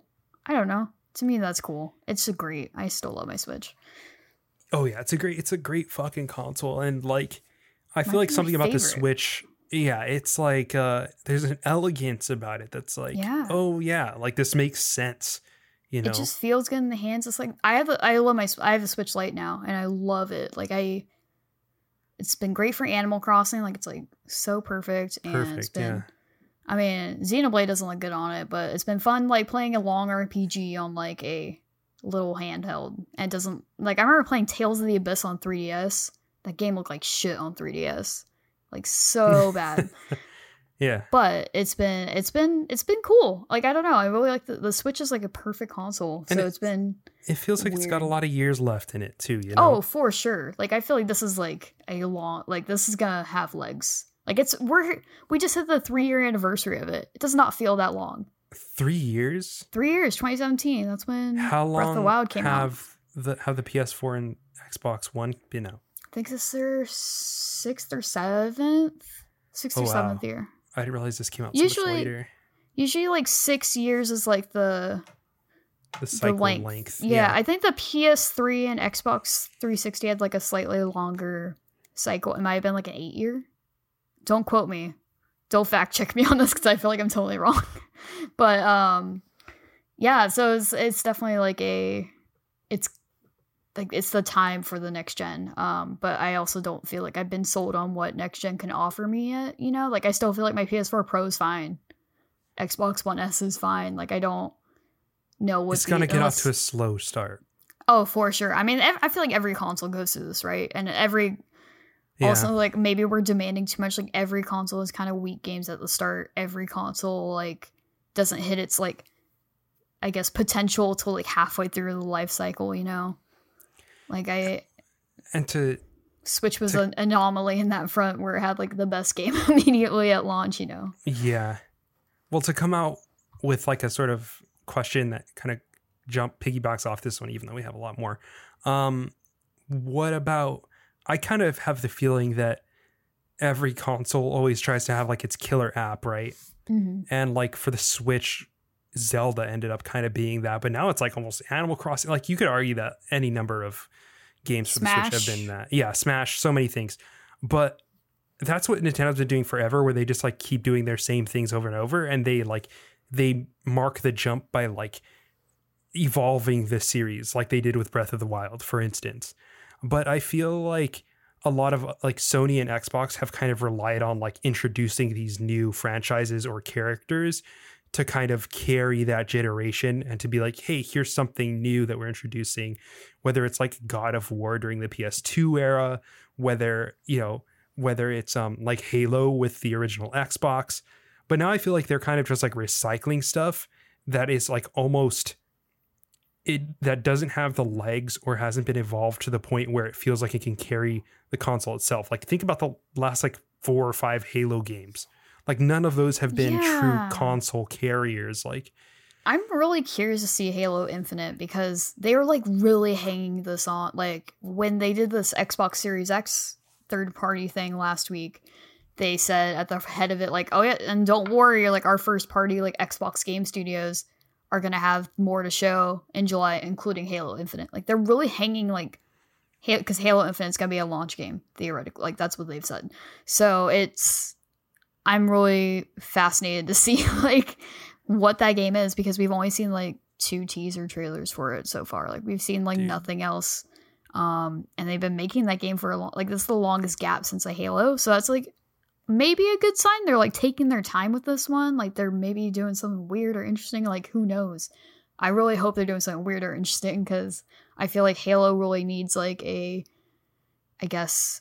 A: I don't know. To me, that's cool. It's a great. I still love my Switch.
B: Oh yeah, it's a great, it's a great fucking console, and like, I feel
A: Might
B: like
A: be my
B: something about the
A: favorite.
B: Switch. Yeah, it's like uh, there's an elegance about it that's like,
A: Yeah.
B: oh yeah, like this makes sense. You know,
A: It just feels good in the hands. It's like I have a, I love my I have a Switch Lite now, and I love it. Like I, it's been great for Animal Crossing. Like it's like so perfect, and
B: perfect.
A: it's been.
B: Yeah.
A: I mean, Xenoblade doesn't look good on it, but it's been fun like playing a long R P G on like a little handheld. And it doesn't like I remember playing Tales of the Abyss on three D S. That game looked like shit on three D S, like so bad.
B: Yeah.
A: But it's been it's been it's been cool. Like I don't know, I really like the, the Switch is like a perfect console. So
B: And it-
A: it's been
B: It feels like it's got a
A: Weird.
B: lot of years left in it too. You know.
A: oh for sure. Like I feel like this is like a long like this is gonna have legs. Like it's we're we just hit the three year anniversary of it. It does not feel that long.
B: Three years.
A: Three years, twenty seventeen. That's when
B: How
A: Breath of the
B: long
A: Wild came out.
B: have the have the P S four and Xbox One been out?
A: I think this is their sixth or seventh, sixth
B: Oh,
A: or
B: wow.
A: seventh year.
B: I didn't realize this came out so
A: Usually-
B: much later.
A: Usually, like six years is like the
B: The cycle
A: the length.
B: length.
A: Yeah, I think the P S three and Xbox three sixty had like a slightly longer cycle. It might have been like an eight year. Don't quote me. Don't fact check me on this because I feel like I'm totally wrong. But um, yeah. So it's it's definitely like a it's like it's the time for the next gen. Um, but I also don't feel like I've been sold on what next gen can offer me yet. You know, like I still feel like my P S four Pro is fine. Xbox One S is fine. Like I don't know what
B: it's gonna get
A: unless-
B: off to a slow start.
A: Oh, for sure. I mean, ev- I feel like every console goes through this, right? And every
B: Yeah.
A: also like maybe we're demanding too much. Like every console is kind of weak games at the start. Every console like doesn't hit its like I guess potential till like halfway through the life cycle. You know, like I
B: and to
A: Switch was
B: To-
A: an anomaly in that front where it had like the best game immediately at launch. You know.
B: yeah, well, to come out with like a sort of question that kind of jump piggybacks off this one, even though we have a lot more. Um, what about? I kind of have the feeling that every console always tries to have like its killer app, right?
A: Mm-hmm.
B: And like for the Switch, Zelda ended up kind of being that, but now it's like almost Animal Crossing. Like you could argue that any number of games for the Switch have
A: Smash.
B: been that. Yeah, Smash, so many things. But that's what Nintendo's been doing forever, where they just like keep doing their same things over and over, and they like they mark the jump by like evolving the series, like they did with Breath of the Wild, for instance. But I feel like a lot of like Sony and Xbox have kind of relied on like introducing these new franchises or characters to kind of carry that generation and to be like, hey, here's something new that we're introducing, whether it's like God of War during the P S two era, whether, you know, whether it's um like Halo with the original Xbox. But now I feel like they're kind of just like recycling stuff that is like almost it that doesn't have the legs or hasn't been evolved to the point where it feels like it can carry the console itself. Like think about the last like four or five Halo games. Like none of those have been
A: Yeah.
B: true console carriers. Like
A: I'm really curious to see Halo Infinite because they were like really hanging this on. Like when they did this Xbox Series X third party thing last week, they said at the head of it, like, oh yeah, and don't worry, like our first party, like Xbox Game Studios are going to have more to show in July, including Halo Infinite. Like they're really hanging like, because Halo Infinite's going to be a launch game, theoretically. Like that's what they've said. So it's, I'm really fascinated to see like what that game is because we've only seen like two teaser trailers for it so far. Like we've seen like
B: Dude.
A: nothing else. Um, and they've been making that game for a long, like this is the longest gap since a Halo. So that's like maybe a good sign. They're like taking their time with this one. Like they're maybe doing something weird or interesting. Like who knows? I really hope they're doing something weird or interesting because I feel like Halo really needs like a, I guess,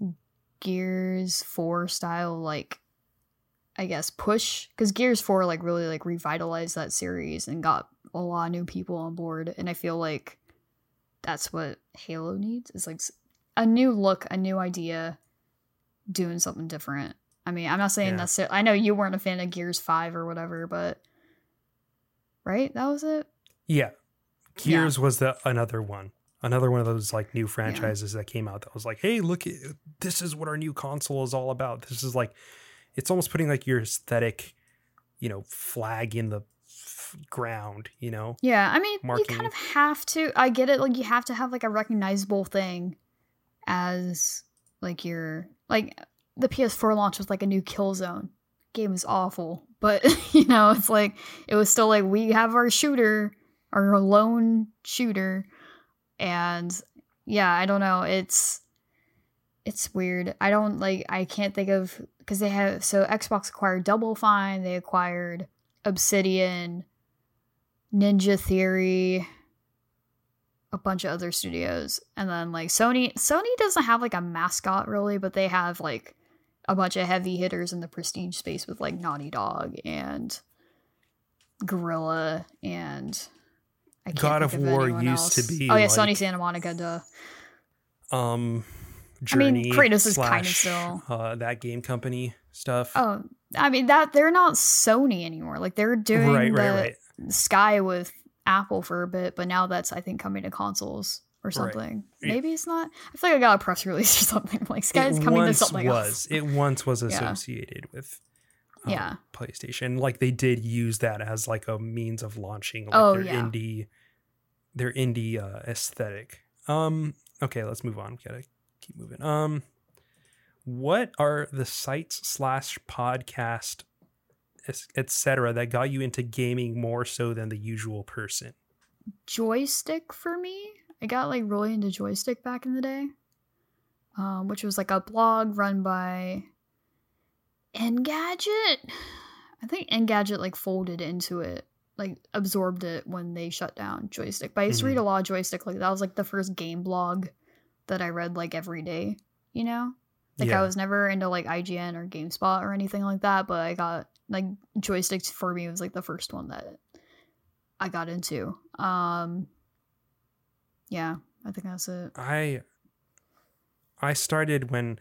A: Gears four style, like, I guess, push. Because Gears four like really like revitalized that series and got a lot of new people on board. And I feel like that's what Halo needs. Is like a new look, a new idea, doing something different. I mean, I'm not saying
B: Yeah.
A: necessarily. I know you weren't a fan of Gears five or whatever, but right, that was it.
B: yeah, Gears was the another one. Another one of those like new franchises that came out that was like, hey, look, this is what our new console is all about. This is like, it's almost putting like your aesthetic, you know, flag in the of ground, you know?
A: Yeah, I mean,
B: Marking.
A: you kind of have to. I get it. Like, you have to have like a recognizable thing as like your like the P S four launch was like a new Killzone. Game was awful, but you know, it's like it was still like we have our shooter, our lone shooter, and yeah, I don't know. It's it's weird. I don't like. I can't think of because they have so Xbox acquired Double Fine, they acquired Obsidian, Ninja Theory, a bunch of other studios, and then like Sony. Sony doesn't have like a mascot really, but they have like a bunch of heavy hitters in the prestige space with like Naughty Dog and Gorilla and I can't
B: God
A: think
B: of
A: of
B: War
A: anyone
B: used
A: else.
B: to be
A: Oh yeah,
B: like,
A: Sony Santa Monica, duh.
B: Um, Journey
A: I mean, Kratos is
B: slash,
A: kind of still
B: uh, that game company stuff.
A: Oh, I mean that they're not Sony anymore. Like they were doing
B: right,
A: the
B: right, right.
A: Sky with Apple for a bit, but now that's I think coming to consoles or something.
B: Right.
A: Maybe it's not. I feel like I got a press release or something. Like Sky's coming to something
B: was,
A: else.
B: It once was
A: Yeah.
B: associated with um,
A: Yeah.
B: PlayStation. Like they did use that as like a means of launching like
A: Oh,
B: their
A: yeah.
B: indie their indie uh, aesthetic. Um okay, let's move on. We gotta keep moving. Um what are the sites slash podcast et cetera that got you into gaming more so than the usual person?
A: Joystick for me. I got like really into Joystick back in the day, um, which was like a blog run by Engadget. I think Engadget like folded into it, like absorbed it when they shut down Joystick. But I used to read a lot of Joystick. Like that was like the first game blog that I read like every day. You know, like
B: Yeah.
A: I was never into like I G N or GameSpot or anything like that. But I got like Joystick for me was like the first one that I got into. Um, yeah, I think that's it.
B: I I started when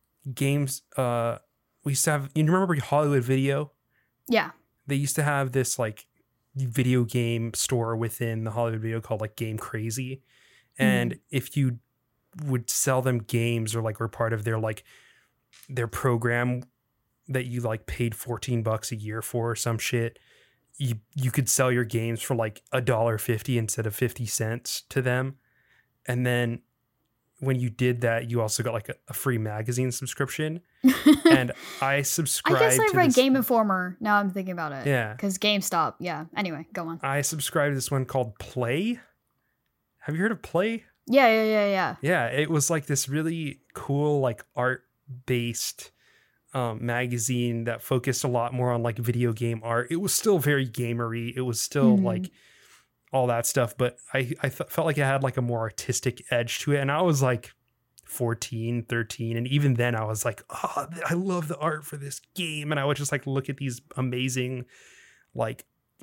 B: games uh we used to have, you remember Hollywood Video?
A: Yeah.
B: They used to have this like video game store within the Hollywood Video called like Game Crazy. And
A: Mm-hmm.
B: if you would sell them games or like were part of their like their program that you like paid fourteen bucks a year for or some shit, you you could sell your games for like a dollar fifty instead of fifty cents to them. And then when you did that, you also got like a, a free magazine subscription. And I subscribed
A: I guess I
B: to
A: read
B: this,
A: Game Informer. Now I'm thinking about it.
B: Yeah.
A: Because GameStop. Yeah. Anyway, go on.
B: I subscribed to this one called Play. Have you heard of Play?
A: Yeah, yeah, yeah, yeah.
B: Yeah, it was like this really cool, like art based um, magazine that focused a lot more on like video game art. It was still very gamery. It was still
A: Mhm.
B: like all that stuff, but I, I th- felt like it had like a more artistic edge to it. And I was like fourteen, thirteen. And even then I was like, oh, I love the art for this game. And I would just like look at these amazing, like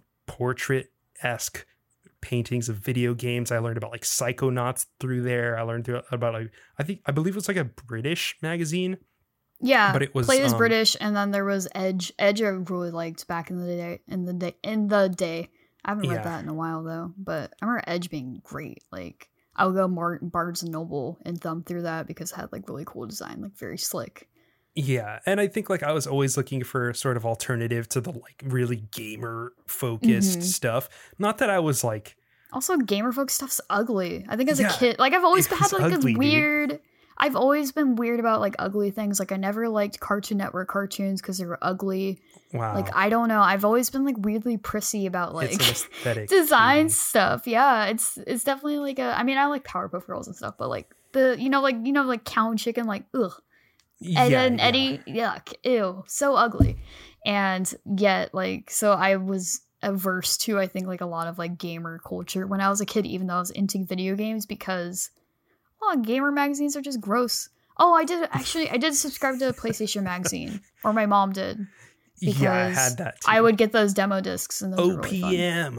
B: portrait-esque paintings of video games. I learned about like Psychonauts through there. I learned through, about like, I think, I believe it was like a British magazine.
A: Yeah,
B: But it was,
A: Play is
B: um,
A: British, and then there was Edge. Edge I really liked back in the day. In the day, in the day, I haven't read
B: Yeah.
A: that in a while though. But I remember Edge being great. Like I would go Mar- Barnes and Noble and thumb through that because it had like really cool design, like very slick.
B: Yeah, and I think like I was always looking for sort of alternative to the like really gamer focused
A: Mhm.
B: stuff. Not that I was like,
A: Also, gamer folk stuff's ugly. I think as
B: Yeah,
A: a kid, like I've always
B: it
A: had
B: was
A: like
B: ugly,
A: this
B: dude.
A: weird. I've always been weird about like ugly things. Like I never liked Cartoon Network cartoons because they were ugly.
B: wow,
A: Like I don't know. I've always been like weirdly prissy about like
B: it's an aesthetic
A: design
B: thing.
A: stuff. Yeah, it's it's definitely like a. I mean, I like Powerpuff Girls and stuff, but like the you know like you know like cow and chicken, like ugh. Ed,
B: Yeah,
A: and
B: yeah.
A: Eddie, yuck, ew, so ugly. And yet, like, so I was averse to, I think, like a lot of like gamer culture when I was a kid, even though I was into video games, because oh, gamer magazines are just gross. Oh, I did actually, I did subscribe to a PlayStation magazine, or my mom did. Because
B: yeah, I had that too.
A: I would get those demo discs, and those were really fun.
B: O P M.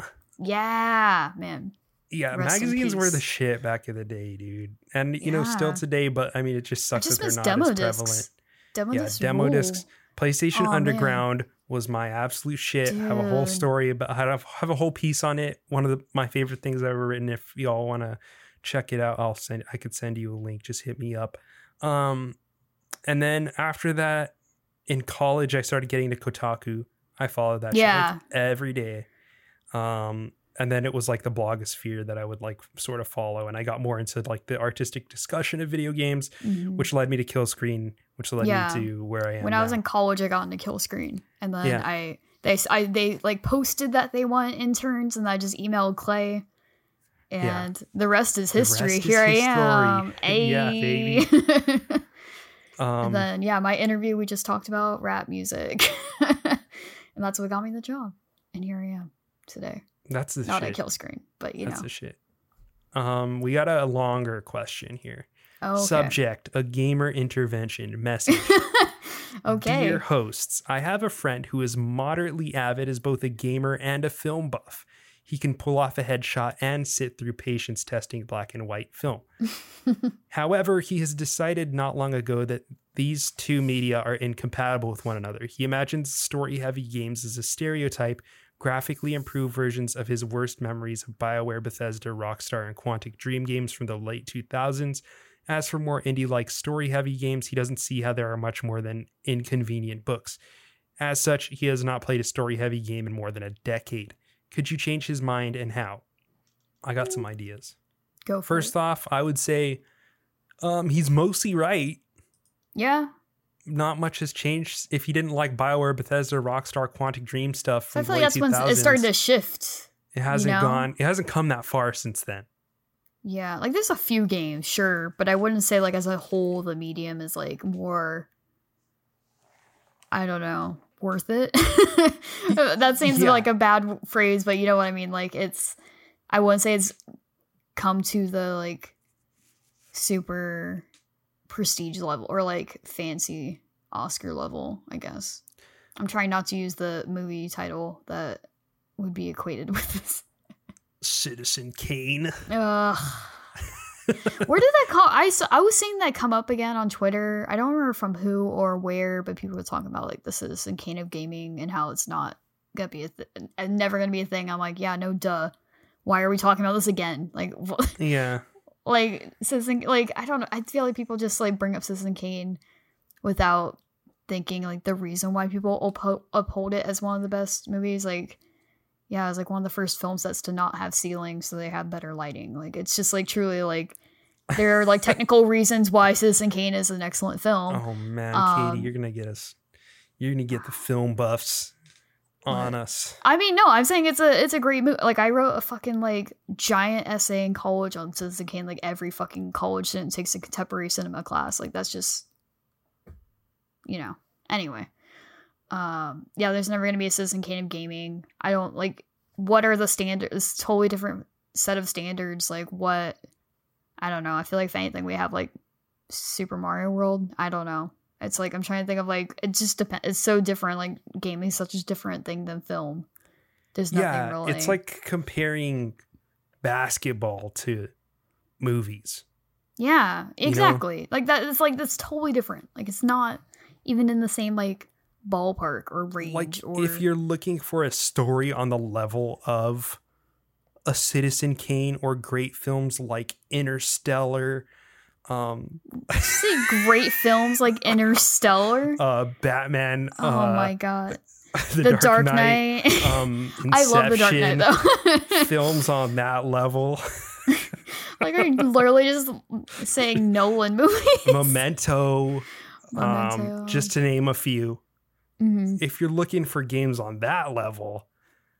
A: Yeah, man.
B: Yeah,
A: Rest in
B: magazines were the
A: peace.
B: shit back in the day, dude. And you know, still
A: Yeah.
B: today, but I mean, it just
A: I
B: sucks
A: just
B: that they're
A: miss
B: not
A: demo
B: as prevalent.
A: discs. Demo
B: Yeah,
A: discs.
B: demo
A: rule.
B: discs. PlayStation
A: Aw, man.
B: Underground was my absolute shit. I have a whole
A: Dude.
B: story about. I have, have a whole piece on it. One of the, my favorite things I've ever written. If y'all want to check it out, I'll send. I could send you a link. Just hit me up. Um, and then after that, in college, I started getting to Kotaku. I followed that
A: Yeah.
B: shit like every day. Um, and then it was like the blogosphere that I would like sort of follow. And I got more into like the artistic discussion of video games,
A: Mhm.
B: which led me to Kill Screen, which led
A: Yeah.
B: me to where I am
A: When I was
B: now.
A: in college, I got into Kill Screen, and then
B: Yeah.
A: I they I they like posted that they want interns, and I just emailed Clay,
B: Yeah.
A: and the rest is
B: The
A: history.
B: rest is
A: Here I
B: history.
A: am.
B: Yeah,
A: Ayy.
B: baby. Um,
A: And then yeah, my interview we just talked about rap music, and that's what got me the job. And here I am today.
B: that's the
A: Not
B: shit.
A: at Kill Screen, but you
B: That's
A: know.
B: the shit. Um, we got a longer question here.
A: Oh, okay.
B: Subject: a gamer intervention message.
A: Okay.
B: Dear hosts, I have a friend who is moderately avid as both a gamer and a film buff. He can pull off a headshot and sit through patience testing black and white film. However, he has decided not long ago that these two media are incompatible with one another. He imagines story-heavy games as a stereotype, graphically improved versions of his worst memories of BioWare, Bethesda, Rockstar, and Quantic Dream games from the late two thousands. As for more indie-like story-heavy games, he doesn't see how there are much more than inconvenient books. As such, he has not played a story-heavy game in more than a decade. Could you change his mind, and how? I got some ideas.
A: Go for
B: First
A: it.
B: off, I would say um, he's mostly right.
A: Yeah.
B: Not much has changed. If he didn't like BioWare, Bethesda, Rockstar, Quantic Dream stuff
A: So I
B: from
A: feel
B: the
A: like
B: late
A: that's when it started to shift.
B: It hasn't
A: know?
B: gone. It hasn't come that far since then.
A: Yeah, like there's a few games, sure, but I wouldn't say like as a whole the medium is like more, I don't know, worth it. That seems
B: Yeah.
A: like a bad phrase, but you know what I mean. Like it's, I wouldn't say it's come to the like super prestige level or like fancy Oscar level, I guess. I'm trying not to use the movie title that would be equated with this.
B: Citizen Kane.
A: Ugh. Where did that come? I saw, I was seeing that come up again on Twitter. I don't remember from who or where, but people were talking about like the Citizen Kane of gaming and how it's not gonna be a th- never gonna be a thing. I'm like, yeah, no, duh. Why are we talking about this again? Like, wh-
B: Yeah.
A: like Citizen, like I don't know. I feel like people just like bring up Citizen Kane without thinking like the reason why people uphold, uphold it as one of the best movies. Like, yeah, it was like one of the first film sets to not have ceilings, so they have better lighting. Like, it's just like truly like there are like technical reasons why Citizen Kane is an excellent film.
B: Oh man,
A: Um,
B: Katie, you're gonna get us. You're gonna get the film buffs on
A: What?
B: us.
A: I mean, no, I'm saying it's a it's a great movie. Like, I wrote a fucking like giant essay in college on Citizen Kane. Like, every fucking college student takes a contemporary cinema class. Like, that's just, you know. Anyway, um, yeah, there's never gonna be a Citizen Kane of gaming. I don't like. What are the standards? It's a totally different set of standards. Like, what? I don't know. I feel like if anything, we have like Super Mario World. I don't know. It's like I'm trying to think of like it just depends. It's so different. Like gaming is such a different thing than film. There's nothing
B: Yeah,
A: really.
B: it's like comparing basketball to movies.
A: yeah,
B: know?
A: exactly. Like that. It's like that's totally different. Like it's not even in the same like ballpark or range.
B: Like
A: or
B: if you're looking for a story on the level of a Citizen Kane or great films like Interstellar, um,
A: see great films like Interstellar.
B: uh, Batman,
A: oh
B: uh,
A: my god,
B: The,
A: The
B: Dark,
A: Dark
B: Knight,
A: Knight.
B: um,
A: I love The Dark
B: Inception,
A: Knight though.
B: films on that level.
A: Like are you literally just saying Nolan movies?
B: Memento,
A: Memento.
B: um, just to name a few.
A: Mhm.
B: If you're looking for games on that level,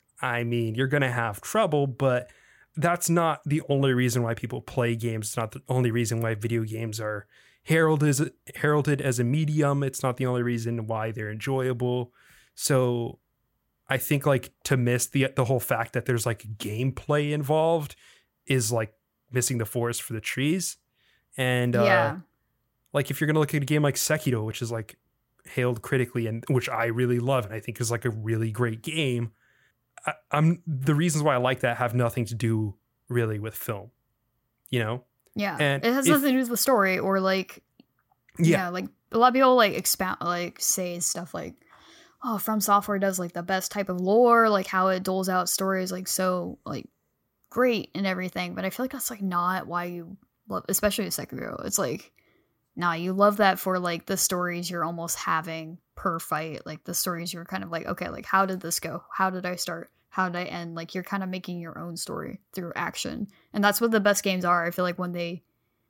B: I mean, you're going to have trouble, but that's not the only reason why people play games. It's not the only reason why video games are heralded as, heralded as a medium. It's not the only reason why they're enjoyable. So I think like to miss the the whole fact that there's like gameplay involved is like missing the forest for the trees. And uh,
A: Yeah.
B: like if you're going to look at a game like Sekiro, which is like hailed critically and which I really love and I think is like a really great game, I, I'm the reasons why I like that have nothing to do really with film, you know?
A: Yeah.
B: And
A: it has
B: if-
A: nothing to do with the story or like
B: Yeah.
A: yeah, like a lot of people like expound like say stuff like, oh, From Software does like the best type of lore, like how it doles out stories like so like great and everything. But I feel like that's like not why you love, especially with Sekiro. It's like, nah, you love that for like the stories you're almost having per fight, like the stories you're kind of like, okay, like how did this go? How did I start? how did I end? Like, you're kind of making your own story through action. And that's what the best games are. I feel like when they,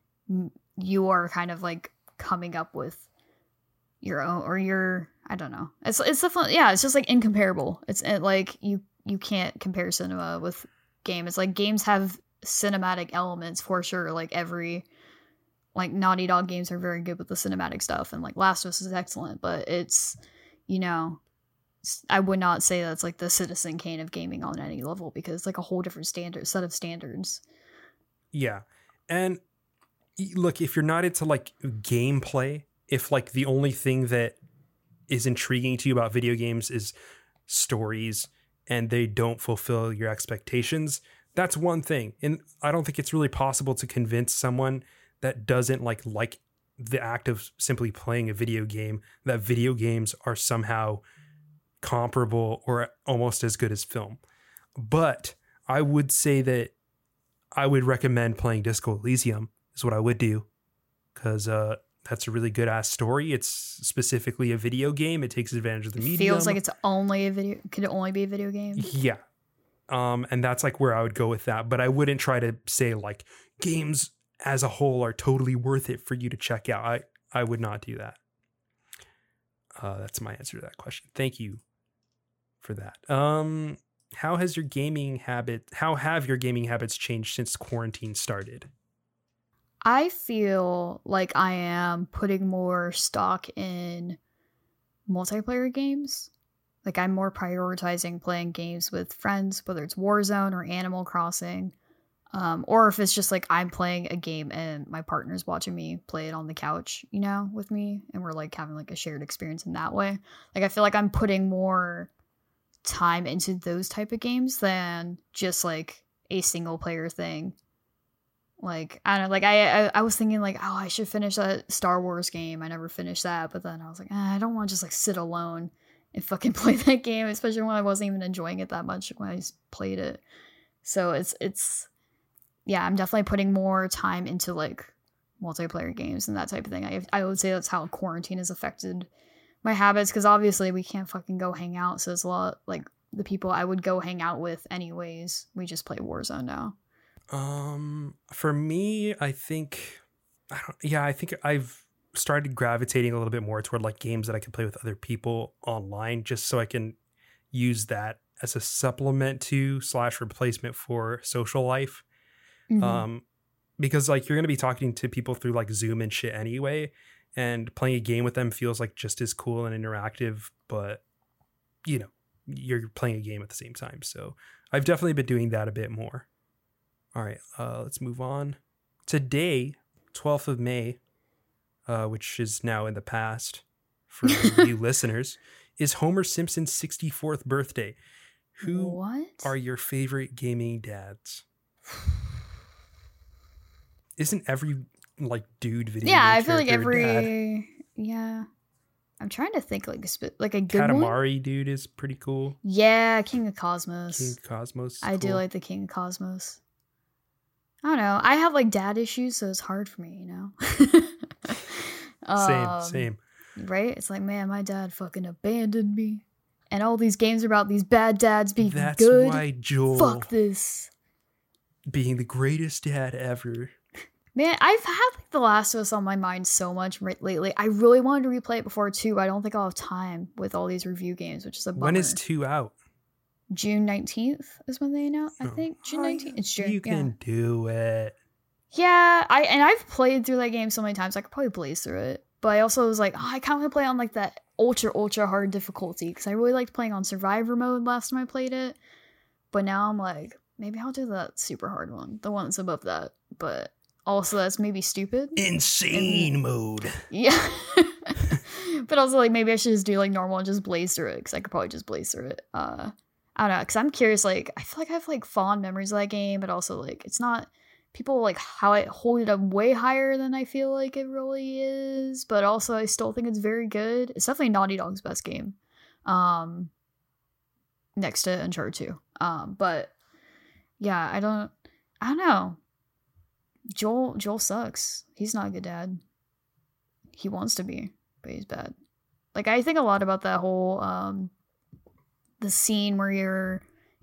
A: you are kind of like coming up with your own, or your, I don't know. It's, it's definitely, yeah, it's just like incomparable. It's it, like, you, you can't compare cinema with game. It's like games have cinematic elements for sure. Like every, like Naughty Dog games are very good with the cinematic stuff. And like Last of Us is excellent, but it's, you know, I would not say that's like the Citizen Kane of gaming on any level, because it's like a whole different standard set of standards.
B: Yeah. And look, if you're not into like gameplay, if like the only thing that is intriguing to you about video games is stories and they don't fulfill your expectations, that's one thing. And I don't think it's really possible to convince someone that doesn't like like the act of simply playing a video game that video games are somehow comparable or almost as good as film. But I would say that I would recommend playing Disco Elysium is what I would do, because uh, that's a really good ass story. It's specifically a video game. It takes advantage of the
A: It
B: medium.
A: feels like it's only a video. Could it only be a video game?
B: Yeah. Um, and that's like where I would go with that. But I wouldn't try to say like games as a whole are totally worth it for you to check out. I, I would not do that. Uh, that's my answer to that question. Thank you for that. Um, how has your gaming habit, how have your gaming habits changed since quarantine started?
A: I feel like I am putting more stock in multiplayer games. Like I'm more prioritizing playing games with friends, whether it's Warzone or Animal Crossing. Um, or if it's just like I'm playing a game and my partner's watching me play it on the couch, you know, with me, and we're like having like a shared experience in that way. Like I feel like I'm putting more time into those type of games than just like a single player thing. Like I don't know, like I, I I was thinking like, oh, I should finish that Star Wars game. I never finished that, but then I was like, eh, I don't want to just like sit alone and fucking play that game, especially when I wasn't even enjoying it that much when I played it. So it's it's yeah, I'm definitely putting more time into like multiplayer games and that type of thing. I I would say that's how quarantine has affected my habits, because obviously we can't fucking go hang out. So it's a lot like the people I would go hang out with anyways. We just play Warzone now.
B: Um, for me, I think, I don't, yeah, I think I've started gravitating a little bit more toward like games that I can play with other people online, just so I can use that as a supplement to slash replacement for social life. Mm-hmm. Um, because like you're going to be talking to people through like Zoom and shit anyway, and playing a game with them feels like just as cool and interactive, but you know, you're playing a game at the same time. So I've definitely been doing that a bit more. All right, uh, let's move on. Today, twelfth of May, uh, which is now in the past for you listeners, is Homer Simpson's sixty-fourth birthday. Who
A: what?
B: are your favorite gaming dads? Isn't every like dude video?
A: Yeah,
B: game
A: I feel like every
B: dad?
A: Yeah. I'm trying to think like a sp- like a good
B: Katamari
A: one.
B: dude is pretty cool.
A: Yeah, King of Cosmos.
B: King of Cosmos.
A: I
B: cool.
A: do like the King of Cosmos. I don't know. I have like dad issues, so it's hard for me, you know.
B: same,
A: um,
B: same.
A: Right? It's like, man, my dad fucking abandoned me, and all these games are about these bad dads being
B: That's
A: good.
B: That's why Joel.
A: Fuck this.
B: Being the greatest dad ever.
A: Man, I've had like The Last of Us on my mind so much lately. I really wanted to replay it before two, but I don't think I'll have time with all these review games, which is a bummer.
B: When is two out?
A: June nineteenth is when they announced, I think. June nineteenth. It's June.
B: You can
A: yeah.
B: do it.
A: Yeah, I and I've played through that game so many times, I could probably blaze through it. But I also was like, oh, I kind of want to play on like that ultra, ultra hard difficulty, because I really liked playing on survivor mode last time I played it. But now I'm like, maybe I'll do that super hard one, the one that's above that. But also, that's maybe stupid.
B: Insane
A: and,
B: mode.
A: Yeah. But also, like, maybe I should just do, like, normal and just blaze through it, because I could probably just blaze through it. Uh, I don't know, because I'm curious, like, I feel like I have, like, fond memories of that game, but also, like, it's not... People, like, how I hold it up way higher than I feel like it really is, but also I still think it's very good. It's definitely Naughty Dog's best game. Um, next to Uncharted two. Um, but, yeah, I don't... I don't know. Joel Joel sucks. He's not a good dad. He wants to be, but he's bad. Like, I think a lot about that whole um the scene where you're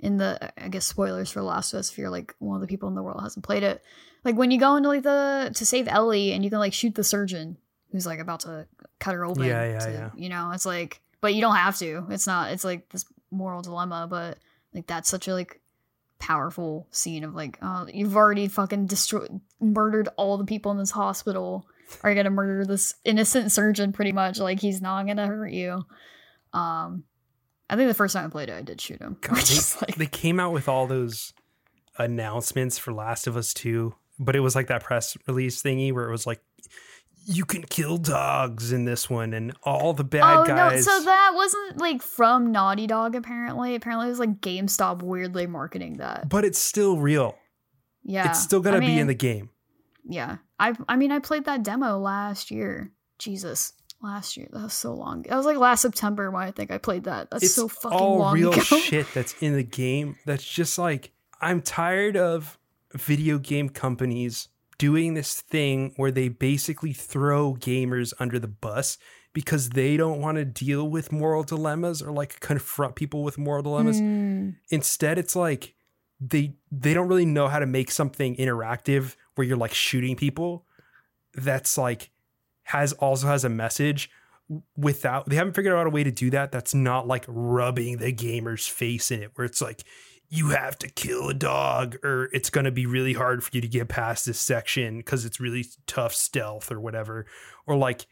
A: in the, I guess, spoilers for Last of Us, if you're like one of the people in the world who hasn't played it, like when you go into like the to save Ellie and you can like shoot the surgeon who's like about to cut her open.
B: Yeah, yeah,
A: to,
B: yeah.
A: You know, it's like, but you don't have to. It's not. It's like this moral dilemma, but like that's such a like powerful scene of like, oh, you've already fucking destroyed, murdered all the people in this hospital. Are you gonna murder this innocent surgeon? Pretty much, like he's not gonna hurt you. Um, I think the first time I played it, I did shoot him.
B: God,
A: Which
B: they,
A: is like,
B: they came out with all those announcements for Last of Us two, but it was like that press release thingy where it was like, you can kill dogs in this one, and all the bad
A: oh
B: guys.
A: no, so that wasn't like from Naughty Dog. Apparently, apparently it was like GameStop weirdly marketing that.
B: But it's still real.
A: Yeah,
B: It's still gonna
A: I
B: be
A: mean,
B: in the game.
A: Yeah, I I mean I played that demo last year. Jesus, last year, that was so long. That was like last September when I think I played that. That's
B: It's
A: so fucking
B: all
A: long
B: real
A: ago.
B: shit that's in the game. That's just like, I'm tired of video game companies doing this thing where they basically throw gamers under the bus because they don't want to deal with moral dilemmas or like confront people with moral dilemmas.
A: Mm.
B: Instead, it's like they they don't really know how to make something interactive where you're like shooting people that's like has also has a message without, they haven't figured out a way to do that that's not like rubbing the gamer's face in it, where it's like, you have to kill a dog or it's going to be really hard for you to get past this section because it's really tough stealth or whatever. Or like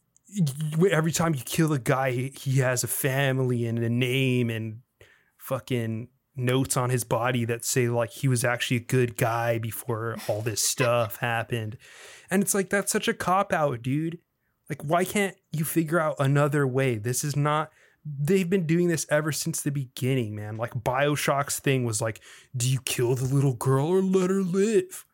B: every time you kill a guy, he has a family and a name and fucking notes on his body that say like he was actually a good guy before all this stuff happened. And it's like, that's such a cop out, dude. Like, why can't you figure out another way? This is not, they've been doing this ever since the beginning, man. Like BioShock's thing was like, do you kill the little girl or let her live?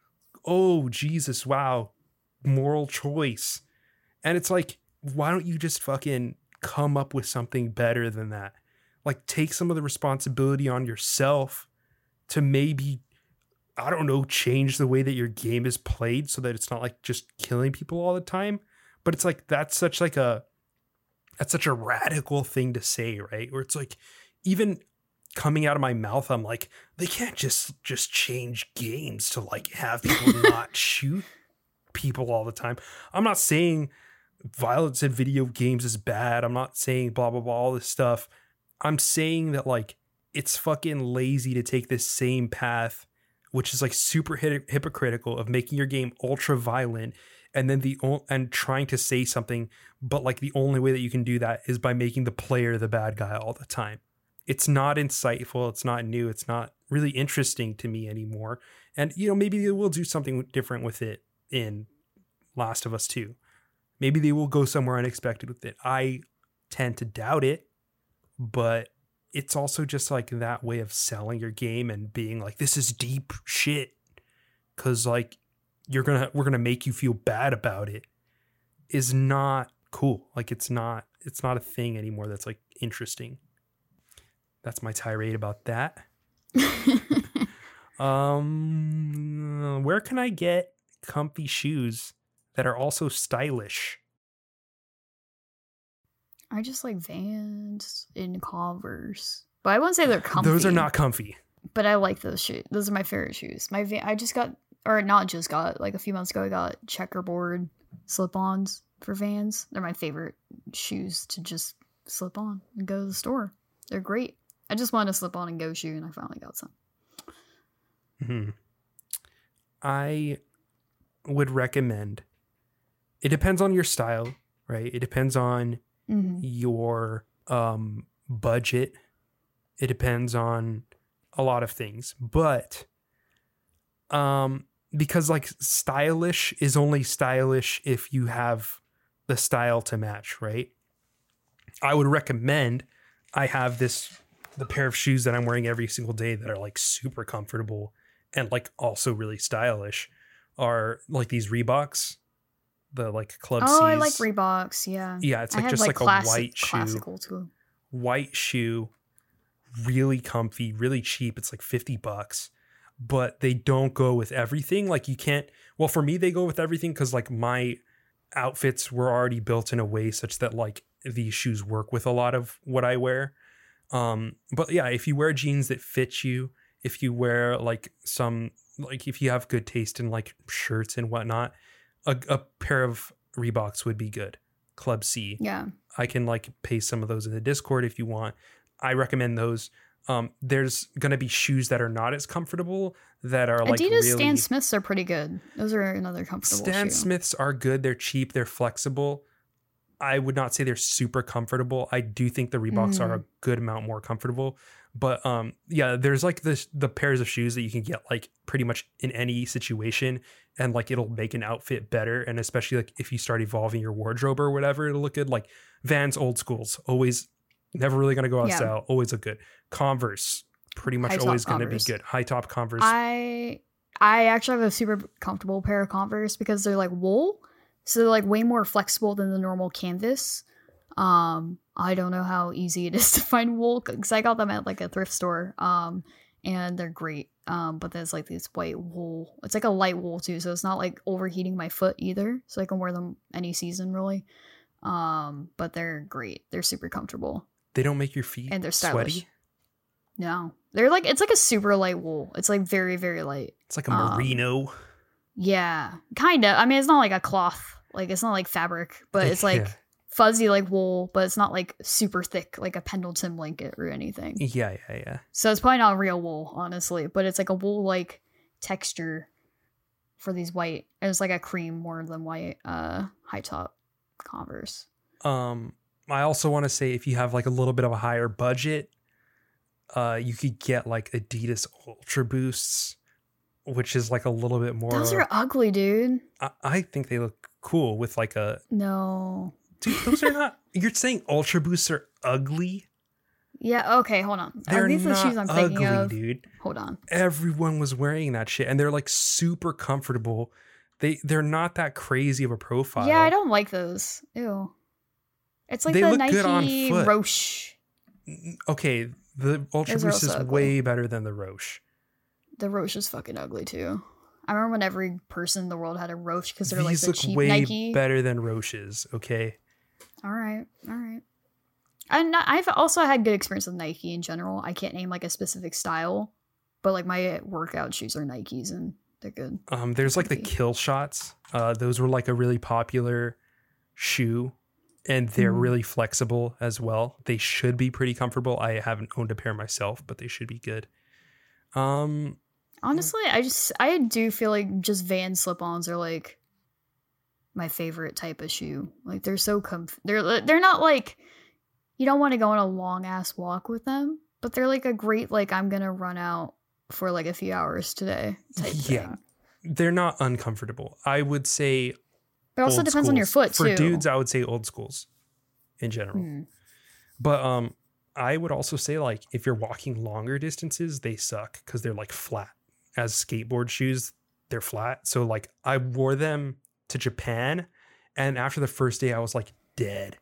B: Oh, Jesus. Wow. Moral choice. And it's like, why don't you just fucking come up with something better than that? Like, take some of the responsibility on yourself to maybe, I don't know, change the way that your game is played so that it's not like just killing people all the time. But it's like, that's such like a, that's such a radical thing to say, right? Where it's like, even coming out of my mouth, I'm like, they can't just, just change games to like have people not shoot people all the time. I'm not saying violence in video games is bad. I'm not saying blah, blah, blah, all this stuff. I'm saying that like, it's fucking lazy to take this same path, which is like super hip- hypocritical of making your game ultra violent and then the o- and trying to say something, but like the only way that you can do that is by making the player the bad guy all the time. It's not insightful. It's not new. It's not really interesting to me anymore. And, you know, maybe they will do something different with it in Last of Us two. Maybe they will go somewhere unexpected with it. I tend to doubt it, but it's also just like that way of selling your game and being like, this is deep shit. Cause like, you're going to, we're going to make you feel bad about it is not cool. Like it's not, it's not a thing anymore. That's like interesting. That's my tirade about that. um, where can I get comfy shoes that are also stylish?
A: I just like Vans and Converse, but I wouldn't say they're comfy.
B: Those are not comfy.
A: But I like those shoes. Those are my favorite shoes. My Van- I just got, or not just got, like a few months ago, I got checkerboard slip-ons for Vans. They're my favorite shoes to just slip on and go to the store. They're great. I just wanted a slip-on and go shoe, and I finally got some.
B: Mm-hmm. I would recommend, it depends on your style, right? It depends on mm-hmm. your um, budget. It depends on a lot of things, but um, because like stylish is only stylish if you have the style to match, right? I would recommend, I have this, the pair of shoes that I'm wearing every single day that are like super comfortable and like also really stylish are like these Reeboks, the like Club
A: Oh,
B: C's.
A: I like Reeboks, yeah.
B: Yeah, it's like
A: I
B: just
A: like,
B: like
A: classic,
B: a white shoe.
A: Classical too.
B: White shoe, really comfy, really cheap. It's like fifty bucks, but they don't go with everything. Like you can't, well, for me, they go with everything because like my outfits were already built in a way such that like these shoes work with a lot of what I wear. Um, but yeah, if you wear jeans that fit you, if you wear like some, like if you have good taste in like shirts and whatnot, a, a pair of Reeboks would be good. Club C.
A: Yeah.
B: I can like paste some of those in the Discord if you want. I recommend those. Um, there's going to be shoes that are not as comfortable that are like
A: Adidas
B: really...
A: Stan Smiths are pretty good. Those are another comfortable
B: Stan
A: shoe.
B: Smiths are good. They're cheap. They're flexible. I would not say they're super comfortable. I do think the Reeboks mm. are a good amount more comfortable. But um, yeah, there's like this the pairs of shoes that you can get like pretty much in any situation, and like it'll make an outfit better. And especially like if you start evolving your wardrobe or whatever, it'll look good. Like Vans Old Schools, always never really gonna go out of
A: yeah.
B: style. Always look good. Converse, pretty much always going to be good. High top Converse.
A: I I actually have a super comfortable pair of Converse because they're like wool, so they're like way more flexible than the normal canvas. Um, I don't know how easy it is to find wool because I got them at like a thrift store. Um, and they're great. Um, but there's like this white wool. It's like a light wool too, so it's not like overheating my foot either. So I can wear them any season really. Um, but they're great. They're super comfortable.
B: They don't make your feet
A: and they're stylish.
B: Sweaty?
A: No, they're like it's like a super light wool. It's like very very light.
B: It's like a merino.
A: Um, yeah, kind of. I mean, it's not like a cloth. Like it's not like fabric, but it's like. Yeah. Fuzzy like wool, but it's not like super thick like a Pendleton blanket or anything.
B: Yeah, yeah, yeah.
A: So it's probably not real wool, honestly, but it's like a wool like texture for these white. It's like a cream more than white uh high top Converse.
B: Um, I also want to say if you have like a little bit of a higher budget, uh, you could get like Adidas Ultra Boosts, which is like a little bit more.
A: Those are ugly, dude.
B: I, I think they look cool with like a
A: no.
B: Dude, those are not. You're saying Ultra Boosts are ugly?
A: Yeah. Okay. Hold on.
B: They're
A: are these
B: not
A: the shoes I'm thinking
B: ugly,
A: of?
B: dude.
A: Hold on.
B: Everyone was wearing that shit, and they're like super comfortable. They they're not that crazy of a profile.
A: Yeah, I don't like those. Ew. It's like
B: they
A: the
B: look
A: Nike
B: good on foot.
A: Roche.
B: Okay, the Ultra Boost is ugly. Way better than the Roche.
A: The Roche is fucking ugly too. I remember when every person in the world had a Roche because they're
B: These
A: like the
B: look
A: cheap
B: way
A: Nike.
B: Better than Roches. Okay.
A: All right, all right. And I've also had good experience with Nike in general. I can't name like a specific style, but like my workout shoes are Nikes and they're good.
B: Um, there's like the Kill Shots. Uh, those were like a really popular shoe, and they're mm. really flexible as well. They should be pretty comfortable. I haven't owned a pair myself, but they should be good. Um,
A: honestly, I just I do feel like just Vans slip-ons are like my favorite type of shoe. Like they're so comf- they're they're not like you don't want to go on a long ass walk with them, but they're like a great like I'm gonna run out for like a few hours today type
B: yeah
A: thing.
B: They're not uncomfortable. I would say
A: but it also depends
B: schools.
A: on your foot too.
B: For dudes I would say Old Schools in general. mm. But um I would also say like if you're walking longer distances, they suck because they're like flat. As skateboard shoes, they're flat. So like I wore them to Japan, and after the first day I was like dead.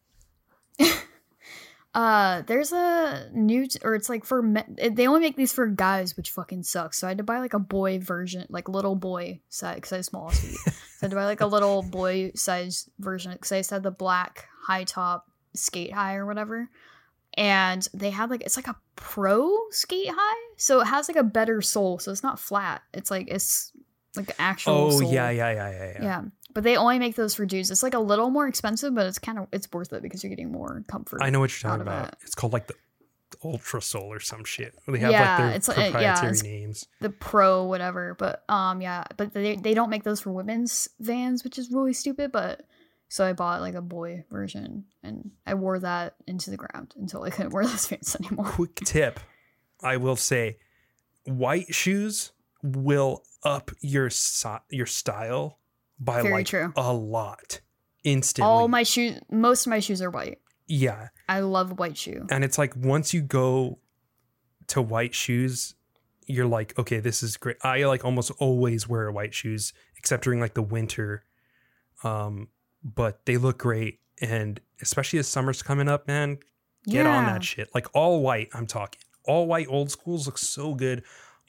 A: uh there's a new t- or it's like for men, they only make these for guys, which fucking sucks. So I had to buy like a boy version, like little boy size because I have smallest feet. So I had to buy like a little boy size version because I just had the black high top skate high or whatever, and they had like it's like a pro skate high, so it has like a better sole, so it's not flat. It's like it's like actual
B: oh
A: sole.
B: yeah yeah yeah yeah yeah
A: yeah but they only make those for dudes. It's like a little more expensive, but it's kind of it's worth it because you're getting more comfort.
B: I know what you're talking about. It. It's called like the Ultra Sole or some shit. They have yeah, like their it's, proprietary uh, yeah, it's
A: names. The Pro whatever, but um yeah, but they they don't make those for women's Vans, which is really stupid. But so I bought like a boy version, and I wore that into the ground until I couldn't wear those Vans anymore.
B: Quick tip, I will say, white shoes will up your so- your style by
A: Very
B: like
A: true.
B: a lot instantly.
A: All my shoes, most of my shoes are white.
B: Yeah,
A: I love white shoe.
B: And it's like once you go to white shoes, you're like, okay, this is great. I like almost always wear white shoes, except during like the winter. Um, but they look great, and especially as summer's coming up, man, get
A: yeah.
B: on that shit. Like all white, I'm talking all white Old Schools look so good.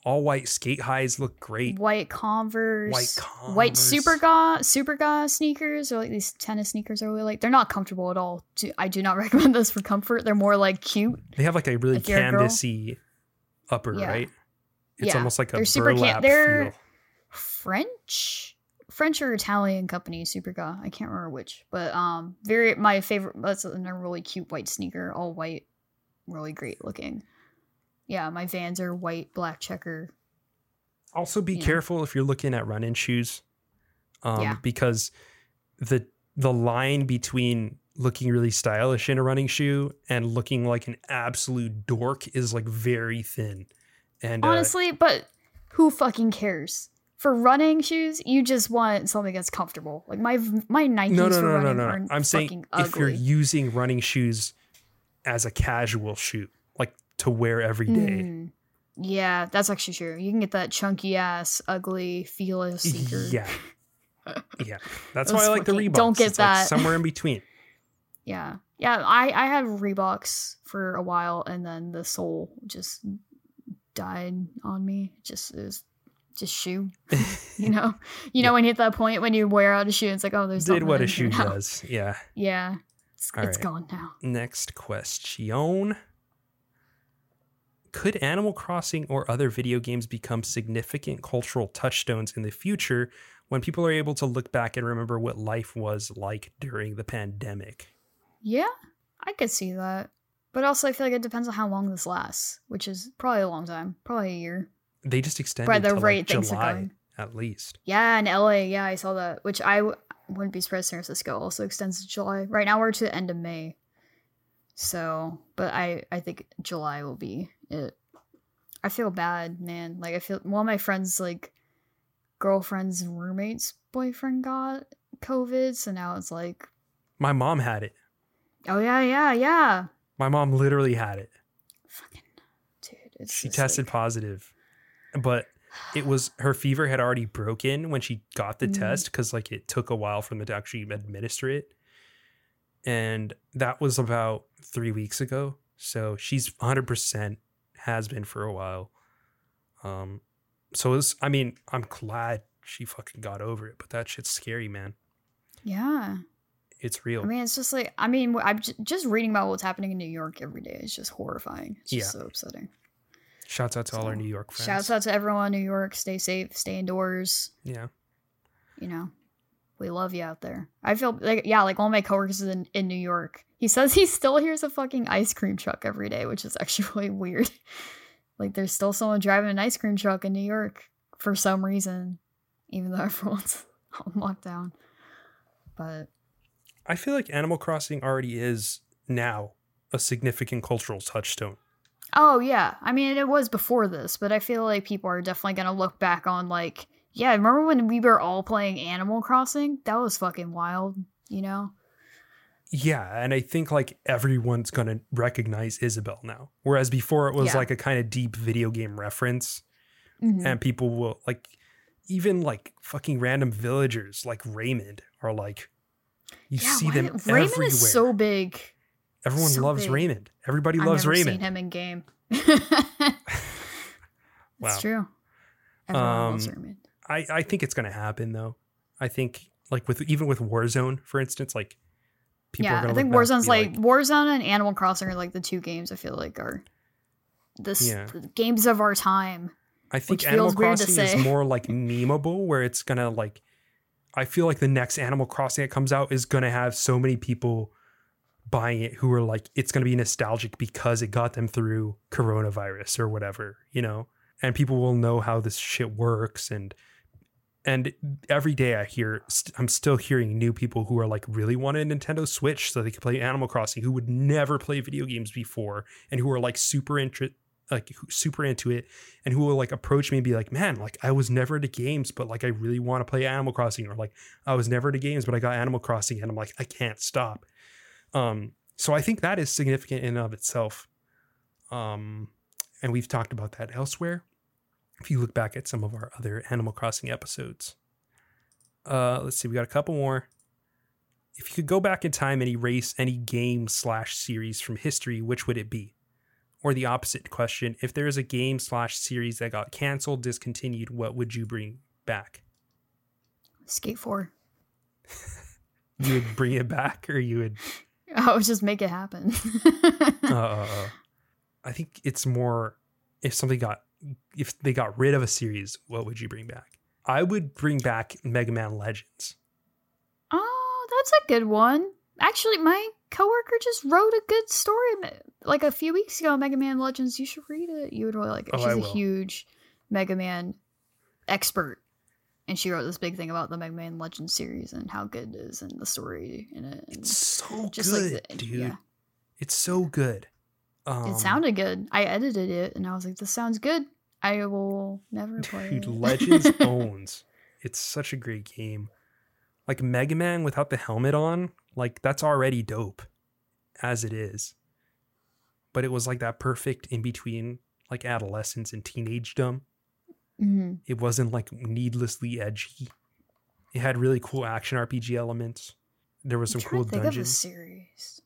B: All white skate highs look great.
A: White Converse.
B: White Converse.
A: White Superga, Superga sneakers, or like these tennis sneakers are really like, they're not comfortable at all. Do- I do not recommend those for comfort. They're more like cute.
B: They have like a really
A: If you're a girl.
B: canvasy upper,
A: Yeah.
B: right? It's
A: Yeah.
B: almost like a
A: They're super cam-
B: burlap
A: they're-
B: feel.
A: French, French or Italian company, Superga. I can't remember which, but um, very my favorite. That's a really cute white sneaker, all white, really great looking. Yeah, my Vans are white, black checker.
B: Also, be
A: you know.
B: careful if you're looking at running shoes, um,
A: Yeah.
B: because the the line between looking really stylish in a running shoe and looking like an absolute dork is like very thin. And uh,
A: Honestly, but who fucking cares? For running shoes, you just want something that's comfortable. Like my my Nikes
B: no, no,
A: for
B: no, no,
A: running
B: no,
A: are
B: no. I'm saying
A: fucking
B: if you're
A: ugly.
B: using running shoes as a casual shoe, like to wear every day.
A: Mm. Yeah, that's actually true. You can get that chunky ass, ugly, feelless sneaker.
B: Yeah, yeah. That's
A: Those
B: why I like the
A: fucking-
B: Reeboks.
A: don't get
B: It's like
A: that.
B: somewhere in between.
A: Yeah. Yeah, I, I had Reeboks for a while and then the sole just died on me. Just it was just shoe. You know? You know
B: Yeah.
A: when you hit that point when you wear out a shoe, it's like, oh, there's
B: Did
A: nothing
B: what a
A: in
B: shoe
A: here now.
B: does. Yeah.
A: Yeah. It's,
B: All
A: it's
B: right.
A: gone now.
B: Next question. Could Animal Crossing or other video games become significant cultural touchstones in the future when people are able to look back and remember what life was like during the pandemic?
A: Yeah, I could see that. But also I feel like it depends on how long this lasts, which is probably a long time. Probably a year.
B: They just extended
A: By the
B: to
A: rate
B: like
A: things are
B: July
A: going.
B: at least.
A: Yeah, in L A, yeah, I saw that. Which I w- wouldn't be surprised San Francisco also extends to July. Right now we're to the end of May. So, but I, I think July will be it. I feel bad, man. Like, I feel one of my friends, like, girlfriend's roommate's boyfriend got COVID. So now it's like,
B: My mom had it.
A: oh, yeah, yeah, yeah.
B: My mom literally had it.
A: Fucking, dude. It's
B: She
A: just,
B: tested
A: like,
B: positive, but it was her fever had already broken when she got the
A: Mm.
B: test because like it took a while for them to actually administer it, and that was about three weeks ago. So she's one hundred percent has been for a while. Um, so it's, I mean, I'm glad she fucking got over it, but that shit's scary, man.
A: yeah.
B: It's real.
A: I mean, it's just like, I mean, I'm j- just reading about what's happening in New York every day. It's just horrifying. It's just
B: Yeah.
A: so upsetting.
B: Shouts out to all
A: So,
B: our New York friends.
A: Shouts out to everyone in New York. Stay safe. Stay indoors.
B: Yeah.
A: You know, we love you out there. I feel like, yeah, like one of my coworkers is in, in New York. He says he still hears a fucking ice cream truck every day, which is actually really weird. Like, there's still someone driving an ice cream truck in New York for some reason, even though everyone's on lockdown. But
B: I feel like Animal Crossing already is now a significant cultural touchstone.
A: oh, yeah. I mean, it was before this, but I feel like people are definitely going to look back on, like, yeah, remember when we were all playing Animal Crossing? That was fucking wild, you know?
B: Yeah, and I think like everyone's going to recognize Isabelle now. Whereas before it was
A: Yeah.
B: like a kind of deep video game reference,
A: Mhm.
B: and people will like even like fucking random villagers like Raymond are like you
A: Yeah,
B: see
A: why-
B: them
A: Raymond
B: everywhere.
A: is so big.
B: Everyone
A: so
B: loves
A: big.
B: Raymond. Everybody
A: I've
B: loves
A: never
B: Raymond.
A: seen him in game.
B: Wow.
A: It's true. Everyone loves
B: Um,
A: Raymond.
B: I, I think it's going to happen though. I think like with even with Warzone, for instance, like people are
A: Yeah,
B: going
A: I
B: to
A: think
B: look back and
A: Warzone's
B: be
A: like, Warzone and Animal Crossing are like the two games I feel like are this
B: Yeah.
A: the games of our time.
B: I think
A: which
B: Animal
A: feels weird to
B: Crossing is
A: say.
B: more like memeable, where it's gonna like. I feel like the next Animal Crossing that comes out is gonna have so many people buying it who are like, it's gonna be nostalgic because it got them through coronavirus or whatever, you know. And people will know how this shit works, and and every day I hear, st- I'm still hearing new people who are like really want a Nintendo Switch so they can play Animal Crossing, who would never play video games before, and who are like super interested. Like who- super into it, and who will like approach me and be like, man, like I was never into games, but like I really want to play Animal Crossing, or like I was never into games, but I got Animal Crossing and I'm like, I can't stop. Um, so I think that is significant in and of itself. Um, and we've talked about that elsewhere. If you look back at some of our other Animal Crossing episodes, uh, let's see, we got a couple more. If you could go back in time and erase any game slash series from history, which would it be? or the opposite question, if there is a game slash series that got canceled, discontinued, what would you bring back?
A: Skate four.
B: You would bring it back, or you would...
A: I would just make it happen.
B: uh, I think it's more if something got if they got rid of a series, what would you bring back? I would bring back Mega Man Legends.
A: Oh, that's a good one. Actually, my coworker just wrote a good story like a few weeks ago. Mega Man Legends. You should read it. You would really like it.
B: Oh,
A: She's
B: I
A: a
B: will.
A: huge Mega Man expert, and she wrote this big thing about the Mega Man Legends series and how good it is and the story in it. And
B: It's so
A: just
B: good,
A: like the,
B: dude.
A: yeah.
B: It's so good. Um,
A: It sounded good. I edited it, and I was like, "This sounds good. I will never play
B: dude,
A: it."
B: Legends owns. It's such a great game. Like Mega Man without the helmet on, like that's already dope as it is. But it was like that perfect in between like adolescence and teenagedom.
A: Mm-hmm.
B: It wasn't like needlessly edgy. It had really cool action R P G elements. There was some
A: I'm
B: cool
A: trying to think of a
B: dungeons.
A: series.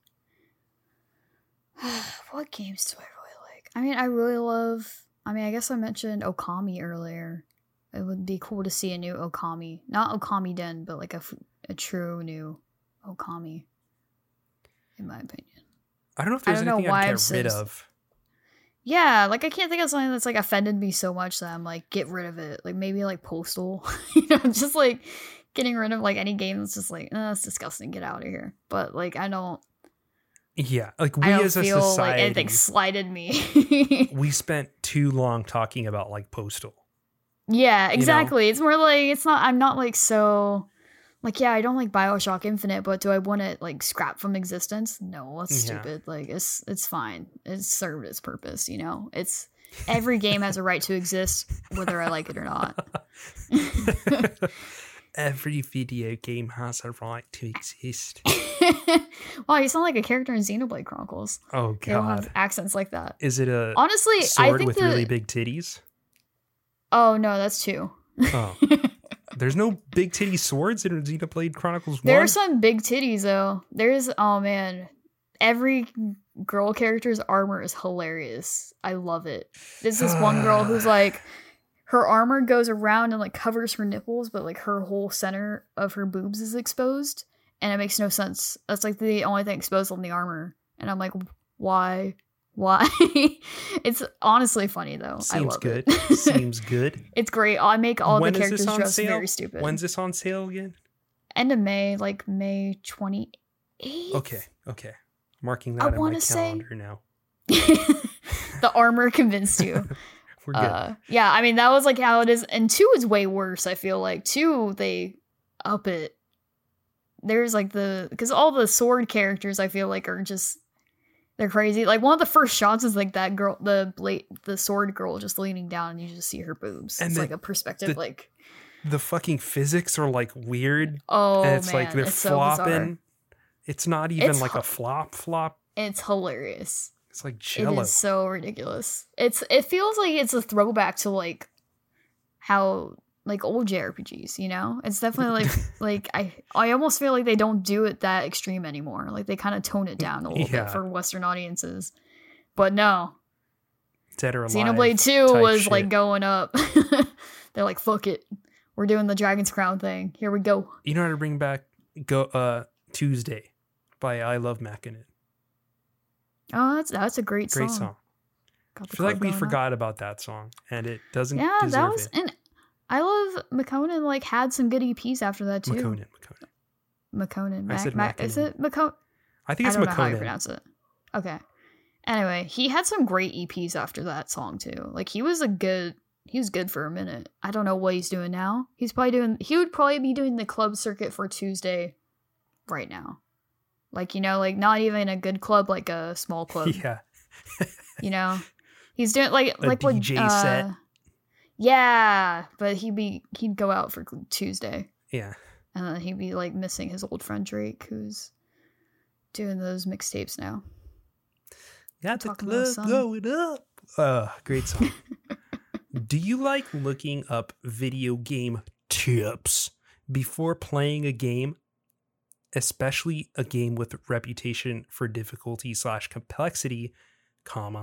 A: What games do I really like? I mean, I really love. I mean, I guess I mentioned Okami earlier. It would be cool to see a new Okami, not Okami Den, but like a, f- a true new Okami. In my opinion.
B: I don't know if
A: I
B: there's
A: don't know
B: anything
A: why
B: I'd
A: I'm
B: get
A: so
B: rid
A: s-
B: of.
A: Yeah, like I can't think of something that's like offended me so much that I'm like, get rid of it. Like maybe like Postal, you know, just like getting rid of like any game that's just like, eh, that's disgusting. Get out of here. But like I don't.
B: Yeah, like we
A: I don't
B: as a
A: feel
B: society,
A: like anything slighted me.
B: we spent too long talking about like Postal.
A: Yeah, exactly. It's more like it's not. I'm not like so. Like yeah, I don't like BioShock Infinite, but do I want it like scrapped from existence? No, that's
B: Yeah.
A: stupid. Like it's it's fine. It's served its purpose. You know, it's every game has a right to exist, whether I like it or not.
B: Every video game has a right to exist.
A: Wow, you sound like a character in Xenoblade Chronicles.
B: Oh
A: They don't have
B: god.
A: accents like that.
B: Is it a
A: Honestly, I
B: sword
A: think
B: with
A: the,
B: really big titties?
A: Oh no, that's two.
B: Oh. There's no big titty swords in Xenoblade Chronicles
A: There
B: one?
A: are some big titties though. There's oh man, every girl character's armor is hilarious. I love it. There's this one girl who's like, her armor goes around and like covers her nipples, but like her whole center of her boobs is exposed, and it makes no sense. That's like the only thing exposed on the armor, and I'm like, why? Why? It's honestly funny though. I
B: Seems
A: love
B: good.
A: it.
B: Seems good.
A: It's great. I make all
B: When
A: the
B: is this
A: characters
B: on
A: dress
B: sale?
A: very stupid.
B: When's this on sale again?
A: End of May, like May twenty-eighth.
B: Okay, okay. Marking that
A: I
B: in my
A: wanna say-
B: calendar now.
A: The armor convinced you.
B: We're good.
A: Uh, yeah, I mean that was like how it is, and two is way worse. I feel like two they up it. There's like the because all the sword characters I feel like are just they're crazy. Like one of the first shots is like that girl, the blade, the sword girl, just leaning down, and you just see her boobs.
B: And
A: it's
B: the-
A: like a perspective,
B: the-
A: like
B: the fucking physics are like weird.
A: oh
B: and it's
A: man,
B: like they're
A: it's so bizarre.
B: flopping. It's not even
A: It's
B: like
A: hu-
B: a flop flop.
A: It's hilarious.
B: It's like
A: It
B: jello.
A: is so ridiculous. It's it feels like it's a throwback to like how like old J R P Gs, you know? It's definitely like like I I almost feel like they don't do it that extreme anymore. Like they kind of tone it down a little
B: Yeah.
A: bit for Western audiences. But no,
B: Dead or alive.
A: Xenoblade two
B: type
A: was
B: shit.
A: like going up. They're like, fuck it. We're doing the Dragon's Crown thing. Here we go.
B: You know how to bring back go uh Tuesday by I Love Mackinnon.
A: Oh, that's that's a great,
B: Great
A: song.
B: song.
A: Got
B: I
A: the
B: feel like
A: club
B: we
A: going up.
B: forgot about that song, and it doesn't
A: Yeah,
B: deserve
A: that was
B: it.
A: and I love McConan like had some good E Ps after that too.
B: McConan, McConan.
A: McConan.
B: I
A: Mac,
B: said
A: Mac, is
B: Mackinnon.
A: it McConan?
B: I think
A: I
B: it's
A: don't know how you
B: McConan.
A: pronounce it. Okay. Anyway, he had some great E Ps after that song too. Like he was a good he was good for a minute. I don't know what he's doing now. He's probably doing he would probably be doing the club circuit for Tuesday right now. Like, you know, like not even a good club, like a small club.
B: Yeah.
A: You know? He's doing like
B: A
A: like what
B: D J
A: uh,
B: set.
A: Yeah, but he'd be he'd go out for Tuesday.
B: Yeah.
A: And then he'd be like missing his old friend Drake, who's doing those mixtapes now.
B: Got the
A: Talking about
B: club
A: sun.
B: going up. Uh, great song. Do you like looking up video game tips before playing a game, especially a game with reputation for difficulty slash complexity, comma,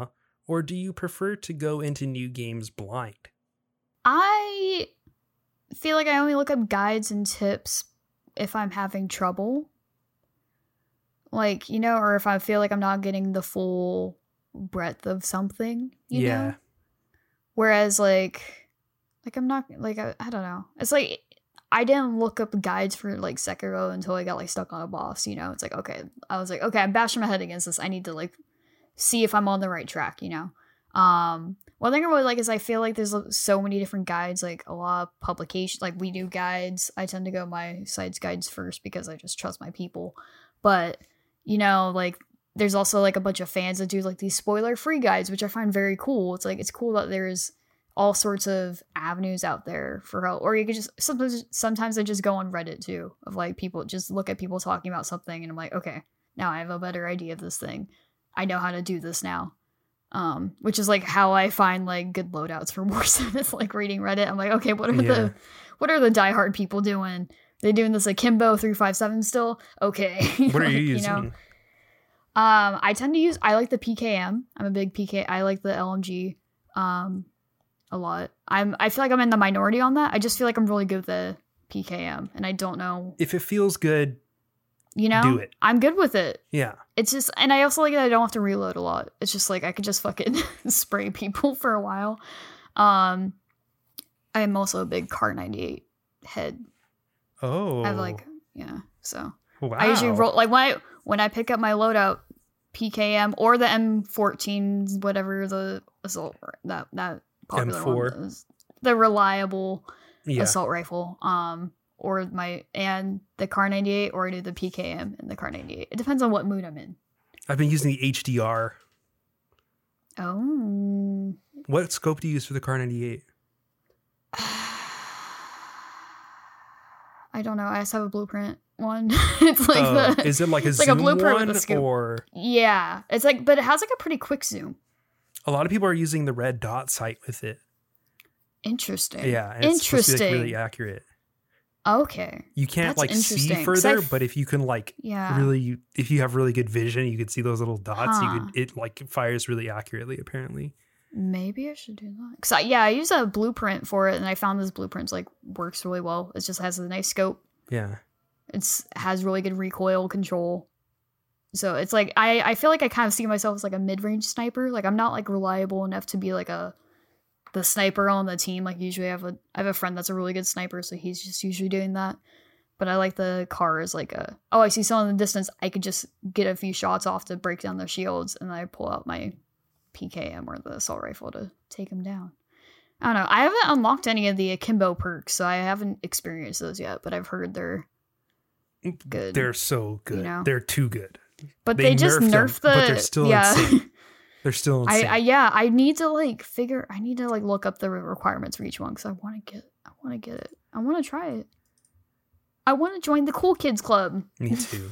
B: or do you prefer to go into new games blind?
A: I feel like I only look up guides and tips if I'm having trouble. Like, you know, or if I feel like I'm not getting the full breadth of something, you
B: yeah.
A: know? Whereas, like, like I'm not, like, I, I don't know. It's like, I didn't look up guides for, like, Sekiro until I got, like, stuck on a boss, you know? It's like, okay. I was like, okay, I'm bashing my head against this. I need to, like, see if I'm on the right track, you know? Um, one thing I really like is I feel like there's so many different guides, like a lot of publications, like we do guides. I tend to go my site's guides first because I just trust my people. But, you know, like there's also like a bunch of fans that do like these spoiler free guides, which I find very cool. It's like, it's cool that there's all sorts of avenues out there for help. Or you could just, sometimes, sometimes I just go on Reddit too, of like people, just look at people talking about something and I'm like, okay, now I have a better idea of this thing. I know how to do this now. Um, which is like how I find like good loadouts for Warzone. It's like reading Reddit. I'm like, okay, what are
B: Yeah.
A: the what are the diehard people doing? They doing this Akimbo three five seven still? Okay.
B: What are
A: Like,
B: you using?
A: You know? Um, I tend to use I like the P K M. I'm a big P K I like the L M G um a lot. I'm I feel like I'm in the minority on that. I just feel like I'm really good with the P K M and I don't know.
B: If it feels good,
A: You know?
B: do it.
A: I'm good with it.
B: Yeah.
A: It's just, and I also like that I don't have to reload a lot. It's just like I could just fucking spray people for a while. Um, I'm also a big Kar ninety-eight head.
B: Oh.
A: I have like, yeah. So
B: wow.
A: I usually roll like when I when I pick up my loadout, P K M or the M fourteen, whatever the assault that that popular
B: M four.
A: one is, the reliable
B: Yeah.
A: assault rifle. Um. Or my and the Kar ninety-eight, or I do the P K M and the Kar ninety-eight. It depends on what mood I'm in.
B: I've been using the H D R.
A: Oh.
B: What scope do you use for the Kar ninety-eight?
A: I don't know. I just have a blueprint one. It's like
B: Oh,
A: the
B: is it like a
A: it's like a
B: zoom
A: blueprint
B: one
A: with a scope.
B: or
A: Yeah. It's like, but it has like a pretty quick zoom.
B: a lot of people are using the red dot sight with it.
A: Interesting.
B: Yeah, and it's supposed to be, like,
A: Interesting.
B: really accurate.
A: Okay.
B: You can't
A: That's
B: like see
A: interesting, 'cause
B: further,
A: I've-
B: but if you can like
A: Yeah.
B: really, if you have really good vision, you can see those little dots. You
A: Huh.
B: could it like fires really accurately. Apparently,
A: Maybe I should do that. Cause I, yeah, I use a blueprint for it, and I found this blueprint's like works really well. It just has a nice scope.
B: yeah.
A: It's has really good recoil control. So it's like I, I feel like I kind of see myself as like a mid-range sniper. Like I'm not like reliable enough to be like a the sniper on the team. Like usually I have a I have a friend that's a really good sniper, so he's just usually doing that. But I like the Kar as like a oh I see someone in the distance, I could just get a few shots off to break down their shields, and then I pull out my P K M or the assault rifle to take them down. I don't know. I haven't unlocked any of the Akimbo perks, so I haven't experienced those yet. But I've heard they're good.
B: They're so good.
A: You know?
B: They're too good.
A: But
B: they
A: they, just
B: nerfed them,
A: nerf the.
B: but they're still
A: yeah.
B: insane. They're still
A: I,
B: insane.
A: I yeah. I need to like figure. I need to like look up the requirements for each one because I want to get. I want to get it. I want to try it. I want to join the cool kids club.
B: Me too.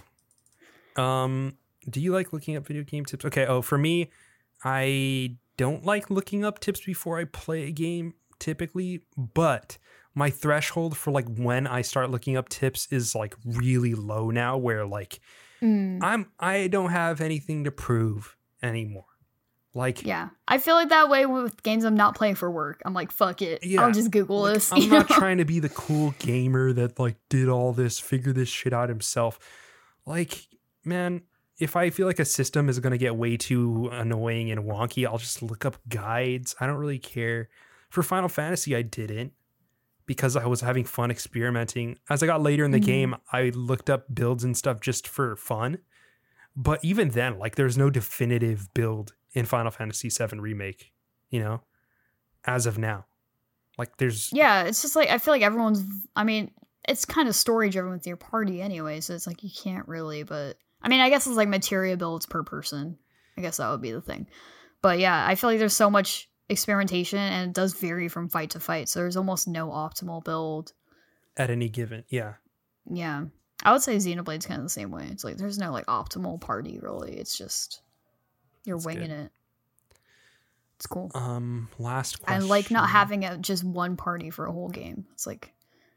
B: um, do you like looking up video game tips? Okay. Oh, for me, I don't like looking up tips before I play a game typically, but my threshold for like when I start looking up tips is like really low now, where like
A: Mm,
B: I'm I don't have anything to prove anymore. Like
A: yeah, I feel like that way with games I'm not playing for work. I'm like, fuck it.
B: Yeah,
A: I'll just Google
B: like,
A: this.
B: I'm
A: you
B: not
A: know?
B: trying to be the cool gamer that like did all this, figure this shit out himself. Like, man, if I feel like a system is going to get way too annoying and wonky, I'll just look up guides. I don't really care. For Final Fantasy, I didn't because I was having fun experimenting. As I got later in the
A: Mhm.
B: game, I looked up builds and stuff just for fun. But even then, like, there's no definitive build in Final Fantasy seven Remake, you know, as of now. Like, there's...
A: Yeah, it's just like I feel like everyone's. I mean, it's kind of story driven with your party anyway, so it's like you can't really. But I mean, I guess it's like materia builds per person. I guess that would be the thing. But yeah, I feel like there's so much experimentation, and it does vary from fight to fight. So there's almost no optimal build
B: at any given. Yeah.
A: Yeah, I would say Xenoblade's kind of the same way. It's like there's no like optimal party really. It's just you're
B: That's
A: winging
B: good.
A: it. It's cool.
B: Um, last
A: I
B: question.
A: like not having a, just one party for a whole game. It's like,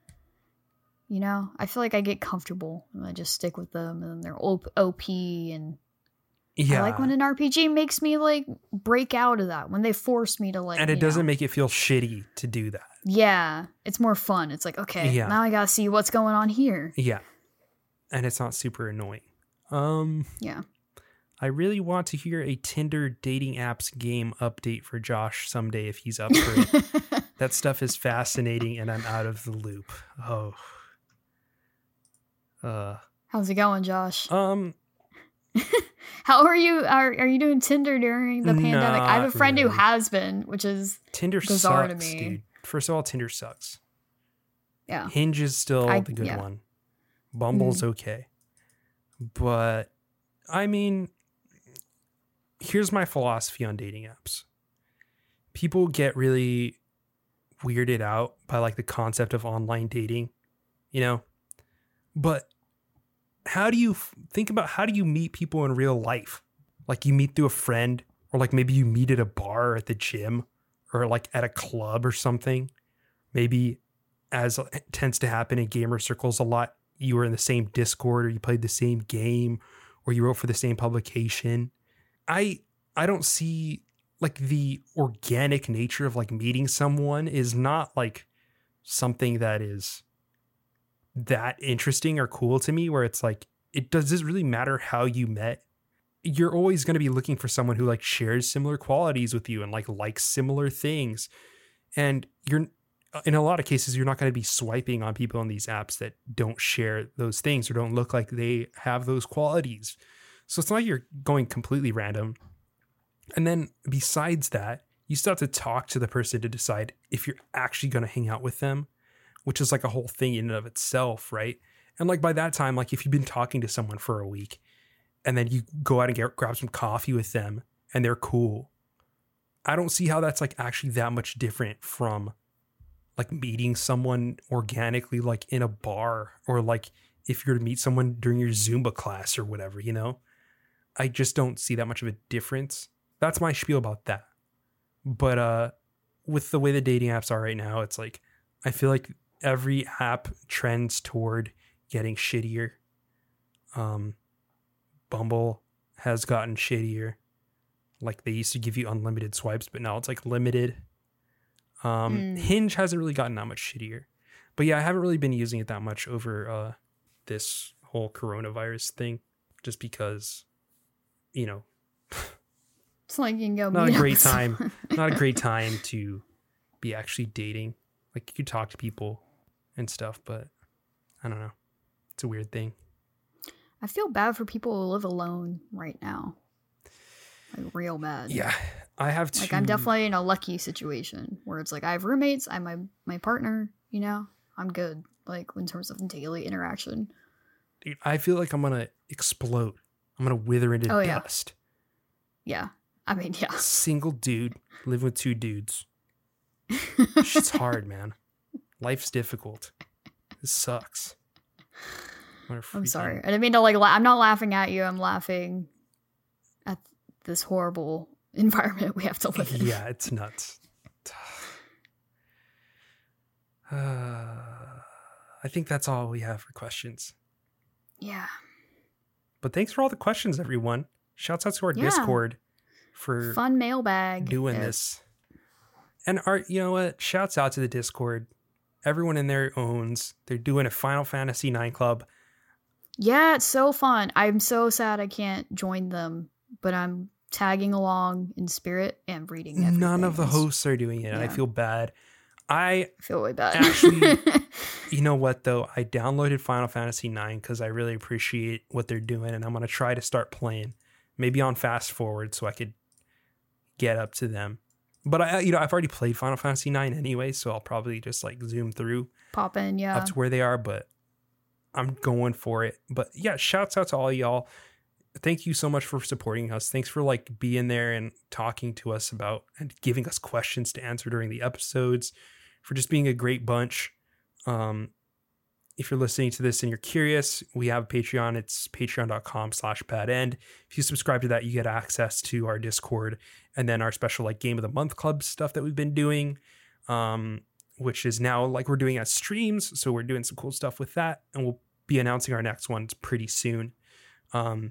A: you know, I feel like I get comfortable and I just stick with them, and then they're O P and
B: Yeah.
A: I like when an R P G makes me like break out of that, when they force me to like.
B: And it doesn't
A: know.
B: make it feel shitty to do that.
A: Yeah, it's more fun. It's like, okay,
B: Yeah.
A: now I gotta see what's going on here.
B: Yeah. And it's not super annoying. Um,
A: yeah.
B: I really want to hear a Tinder dating apps game update for Josh someday if he's up for it. That stuff is fascinating and I'm out of the loop. Oh. Uh.
A: How's it going, Josh?
B: Um.
A: How are you? Are are you doing Tinder during the pandemic? I have a
B: Not
A: friend
B: really.
A: who has been, which is
B: Tinder
A: bizarre
B: sucks,
A: to me.
B: dude. First of all, Tinder sucks.
A: Yeah.
B: Hinge is still
A: I-
B: the good
A: yeah.
B: one. Bumble's okay. But, I mean, here's my philosophy on dating apps. People get really weirded out by, like, the concept of online dating, you know? But how do you f- think about how do you meet people in real life? Like, you meet through a friend, or, like, maybe you meet at a bar or at the gym, or, like, at a club or something. Maybe, as tends to happen in gamer circles a lot, you were in the same Discord, or you played the same game, or you wrote for the same publication. I I don't see, like, the organic nature of, like, meeting someone is not, like, something that is that interesting or cool to me, where it's like, it does this really matter how you met? You're always going to be looking for someone who, like, shares similar qualities with you and, like, likes similar things. And you're, in a lot of cases, you're not going to be swiping on people on these apps that don't share those things or don't look like they have those qualities. So it's not like you're going completely random. And then besides that, you still have to talk to the person to decide if you're actually going to hang out with them, which is like a whole thing in and of itself, right? And like by that time, like if you've been talking to someone for a week and then you go out and get, grab some coffee with them and they're cool, I don't see how that's like actually that much different from like meeting someone organically, like in a bar, or like if you're to meet someone during your Zumba class or whatever, you know? I just don't see that much of a difference. That's my spiel about that. But uh, with the way the dating apps are right now, it's like, I feel like every app trends toward getting shittier. Um, Bumble has gotten shittier. Like they used to give you unlimited swipes, but now it's like limited. Um,
A: Mm.
B: Hinge hasn't really gotten that much shittier. But yeah, I haven't really been using it that much over uh, this whole coronavirus thing, just because, you know,
A: It's like you can go.
B: not a
A: meet up
B: great
A: with
B: time.
A: someone.
B: Not a great time to be actually dating. Like you could talk to people and stuff, but I don't know. It's a weird thing.
A: I feel bad for people who live alone right now. Like real bad.
B: Yeah, I have to.
A: Like I'm definitely in a lucky situation where it's like I have roommates, I'm my my partner, you know, I'm good. Like in terms of daily interaction.
B: Dude, I feel like I'm gonna explode. I'm gonna wither into
A: Oh, yeah.
B: dust.
A: Yeah. I mean, yeah.
B: Single dude living with two dudes. Shit's hard, man. Life's difficult. This sucks. What a
A: I'm
B: freaking-
A: sorry. I didn't mean to like. La- I'm not laughing at you. I'm laughing at this horrible environment we have to live in.
B: Yeah, it's nuts. Uh, I think that's all we have for questions.
A: Yeah.
B: But thanks for all the questions, everyone. Shouts out to our
A: Yeah.
B: Discord for
A: Fun mailbag.
B: doing
A: Yeah.
B: this. And our, you know what? Shouts out to the Discord. Everyone in there owns. They're doing a Final Fantasy nine club.
A: Yeah, it's so fun. I'm so sad I can't join them, but I'm tagging along in spirit and reading everything.
B: None of the
A: It's-
B: hosts are doing it. And I
A: yeah.
B: feel bad. I,
A: I feel way bad.
B: Actually- you know what though? I downloaded Final Fantasy nine because I really appreciate what they're doing, and I'm gonna try to start playing, maybe on fast forward, so I could get up to them. But I, you know, I've already played Final Fantasy nine anyway, so I'll probably just like zoom through
A: Pop in, yeah.
B: up to where they are. But I'm going for it. But yeah, shouts out to all y'all. Thank you so much for supporting us. Thanks for like being there and talking to us about and giving us questions to answer during the episodes, for just being a great bunch. Um, if you're listening to this and you're curious, we have a Patreon. It's patreon.com slash bad end. If you subscribe to that, you get access to our Discord and then our special like game of the month club stuff that we've been doing, um, which is now like we're doing as streams. So we're doing some cool stuff with that, and we'll be announcing our next ones pretty soon. Um,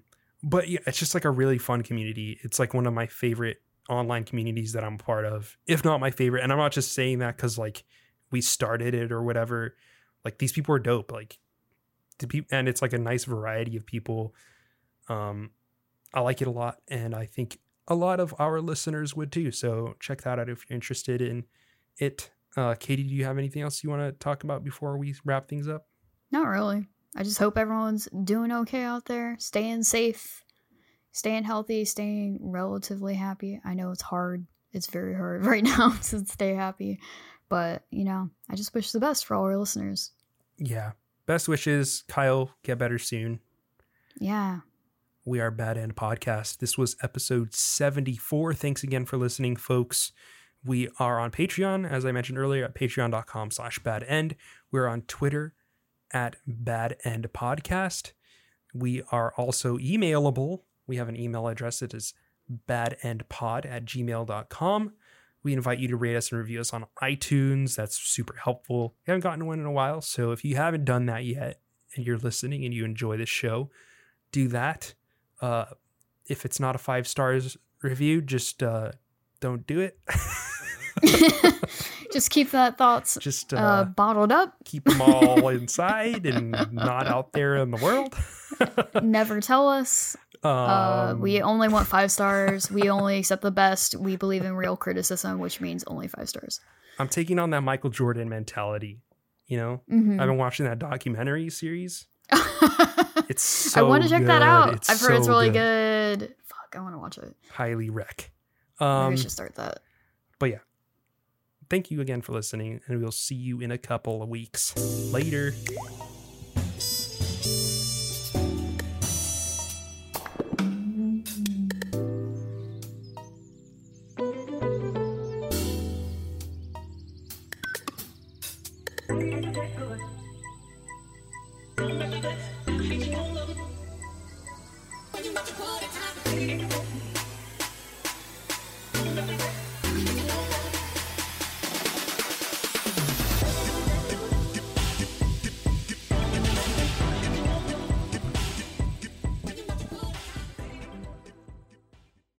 B: but yeah, it's just like a really fun community. It's like one of my favorite online communities that I'm a part of, if not my favorite. And I'm not just saying that because like we started it or whatever. Like these people are dope. Like to be, and it's like a nice variety of people. Um, I like it a lot, and I think a lot of our listeners would too. So check that out if you're interested in it. Uh, Katie, do you have anything else you want to talk about before we wrap things up?
A: Not really. I just hope everyone's doing okay out there, staying safe, staying healthy, staying relatively happy. I know it's hard. It's very hard right now to stay happy. But, you know, I just wish the best for all our listeners.
B: Yeah. Best wishes. Kyle, get better soon.
A: Yeah.
B: We are Bad End Podcast. This was episode seventy-four. Thanks again for listening, folks. We are on Patreon, as I mentioned earlier, at patreon.com slash bad end. We're on Twitter at Bad End Podcast. We are also emailable. We have an email address. It is badendpod at gmail dot com. We invite you to rate us and review us on iTunes. That's super helpful. We haven't gotten one in a while, so if you haven't done that yet and you're listening and you enjoy this show, do that. Uh, if it's not a five stars review, just uh, don't do it.
A: Just keep that thoughts
B: just uh,
A: uh, bottled up.
B: Keep them all inside and not out there in the world.
A: Never tell us.
B: Um,
A: uh, we only want five stars. We only accept the best. We believe in real criticism, which means only five stars.
B: I'm taking on that Michael Jordan mentality. You know,
A: mm-hmm.
B: I've been watching that documentary series. It's so
A: I want to check
B: good.
A: that out.
B: It's
A: I've heard
B: so
A: it's really
B: good.
A: good. Fuck, I want to watch it.
B: Highly rec.
A: Maybe
B: Um,
A: I should start that.
B: But yeah, thank you again for listening, and we'll see you in a couple of weeks. Later.
A: Mm-hmm.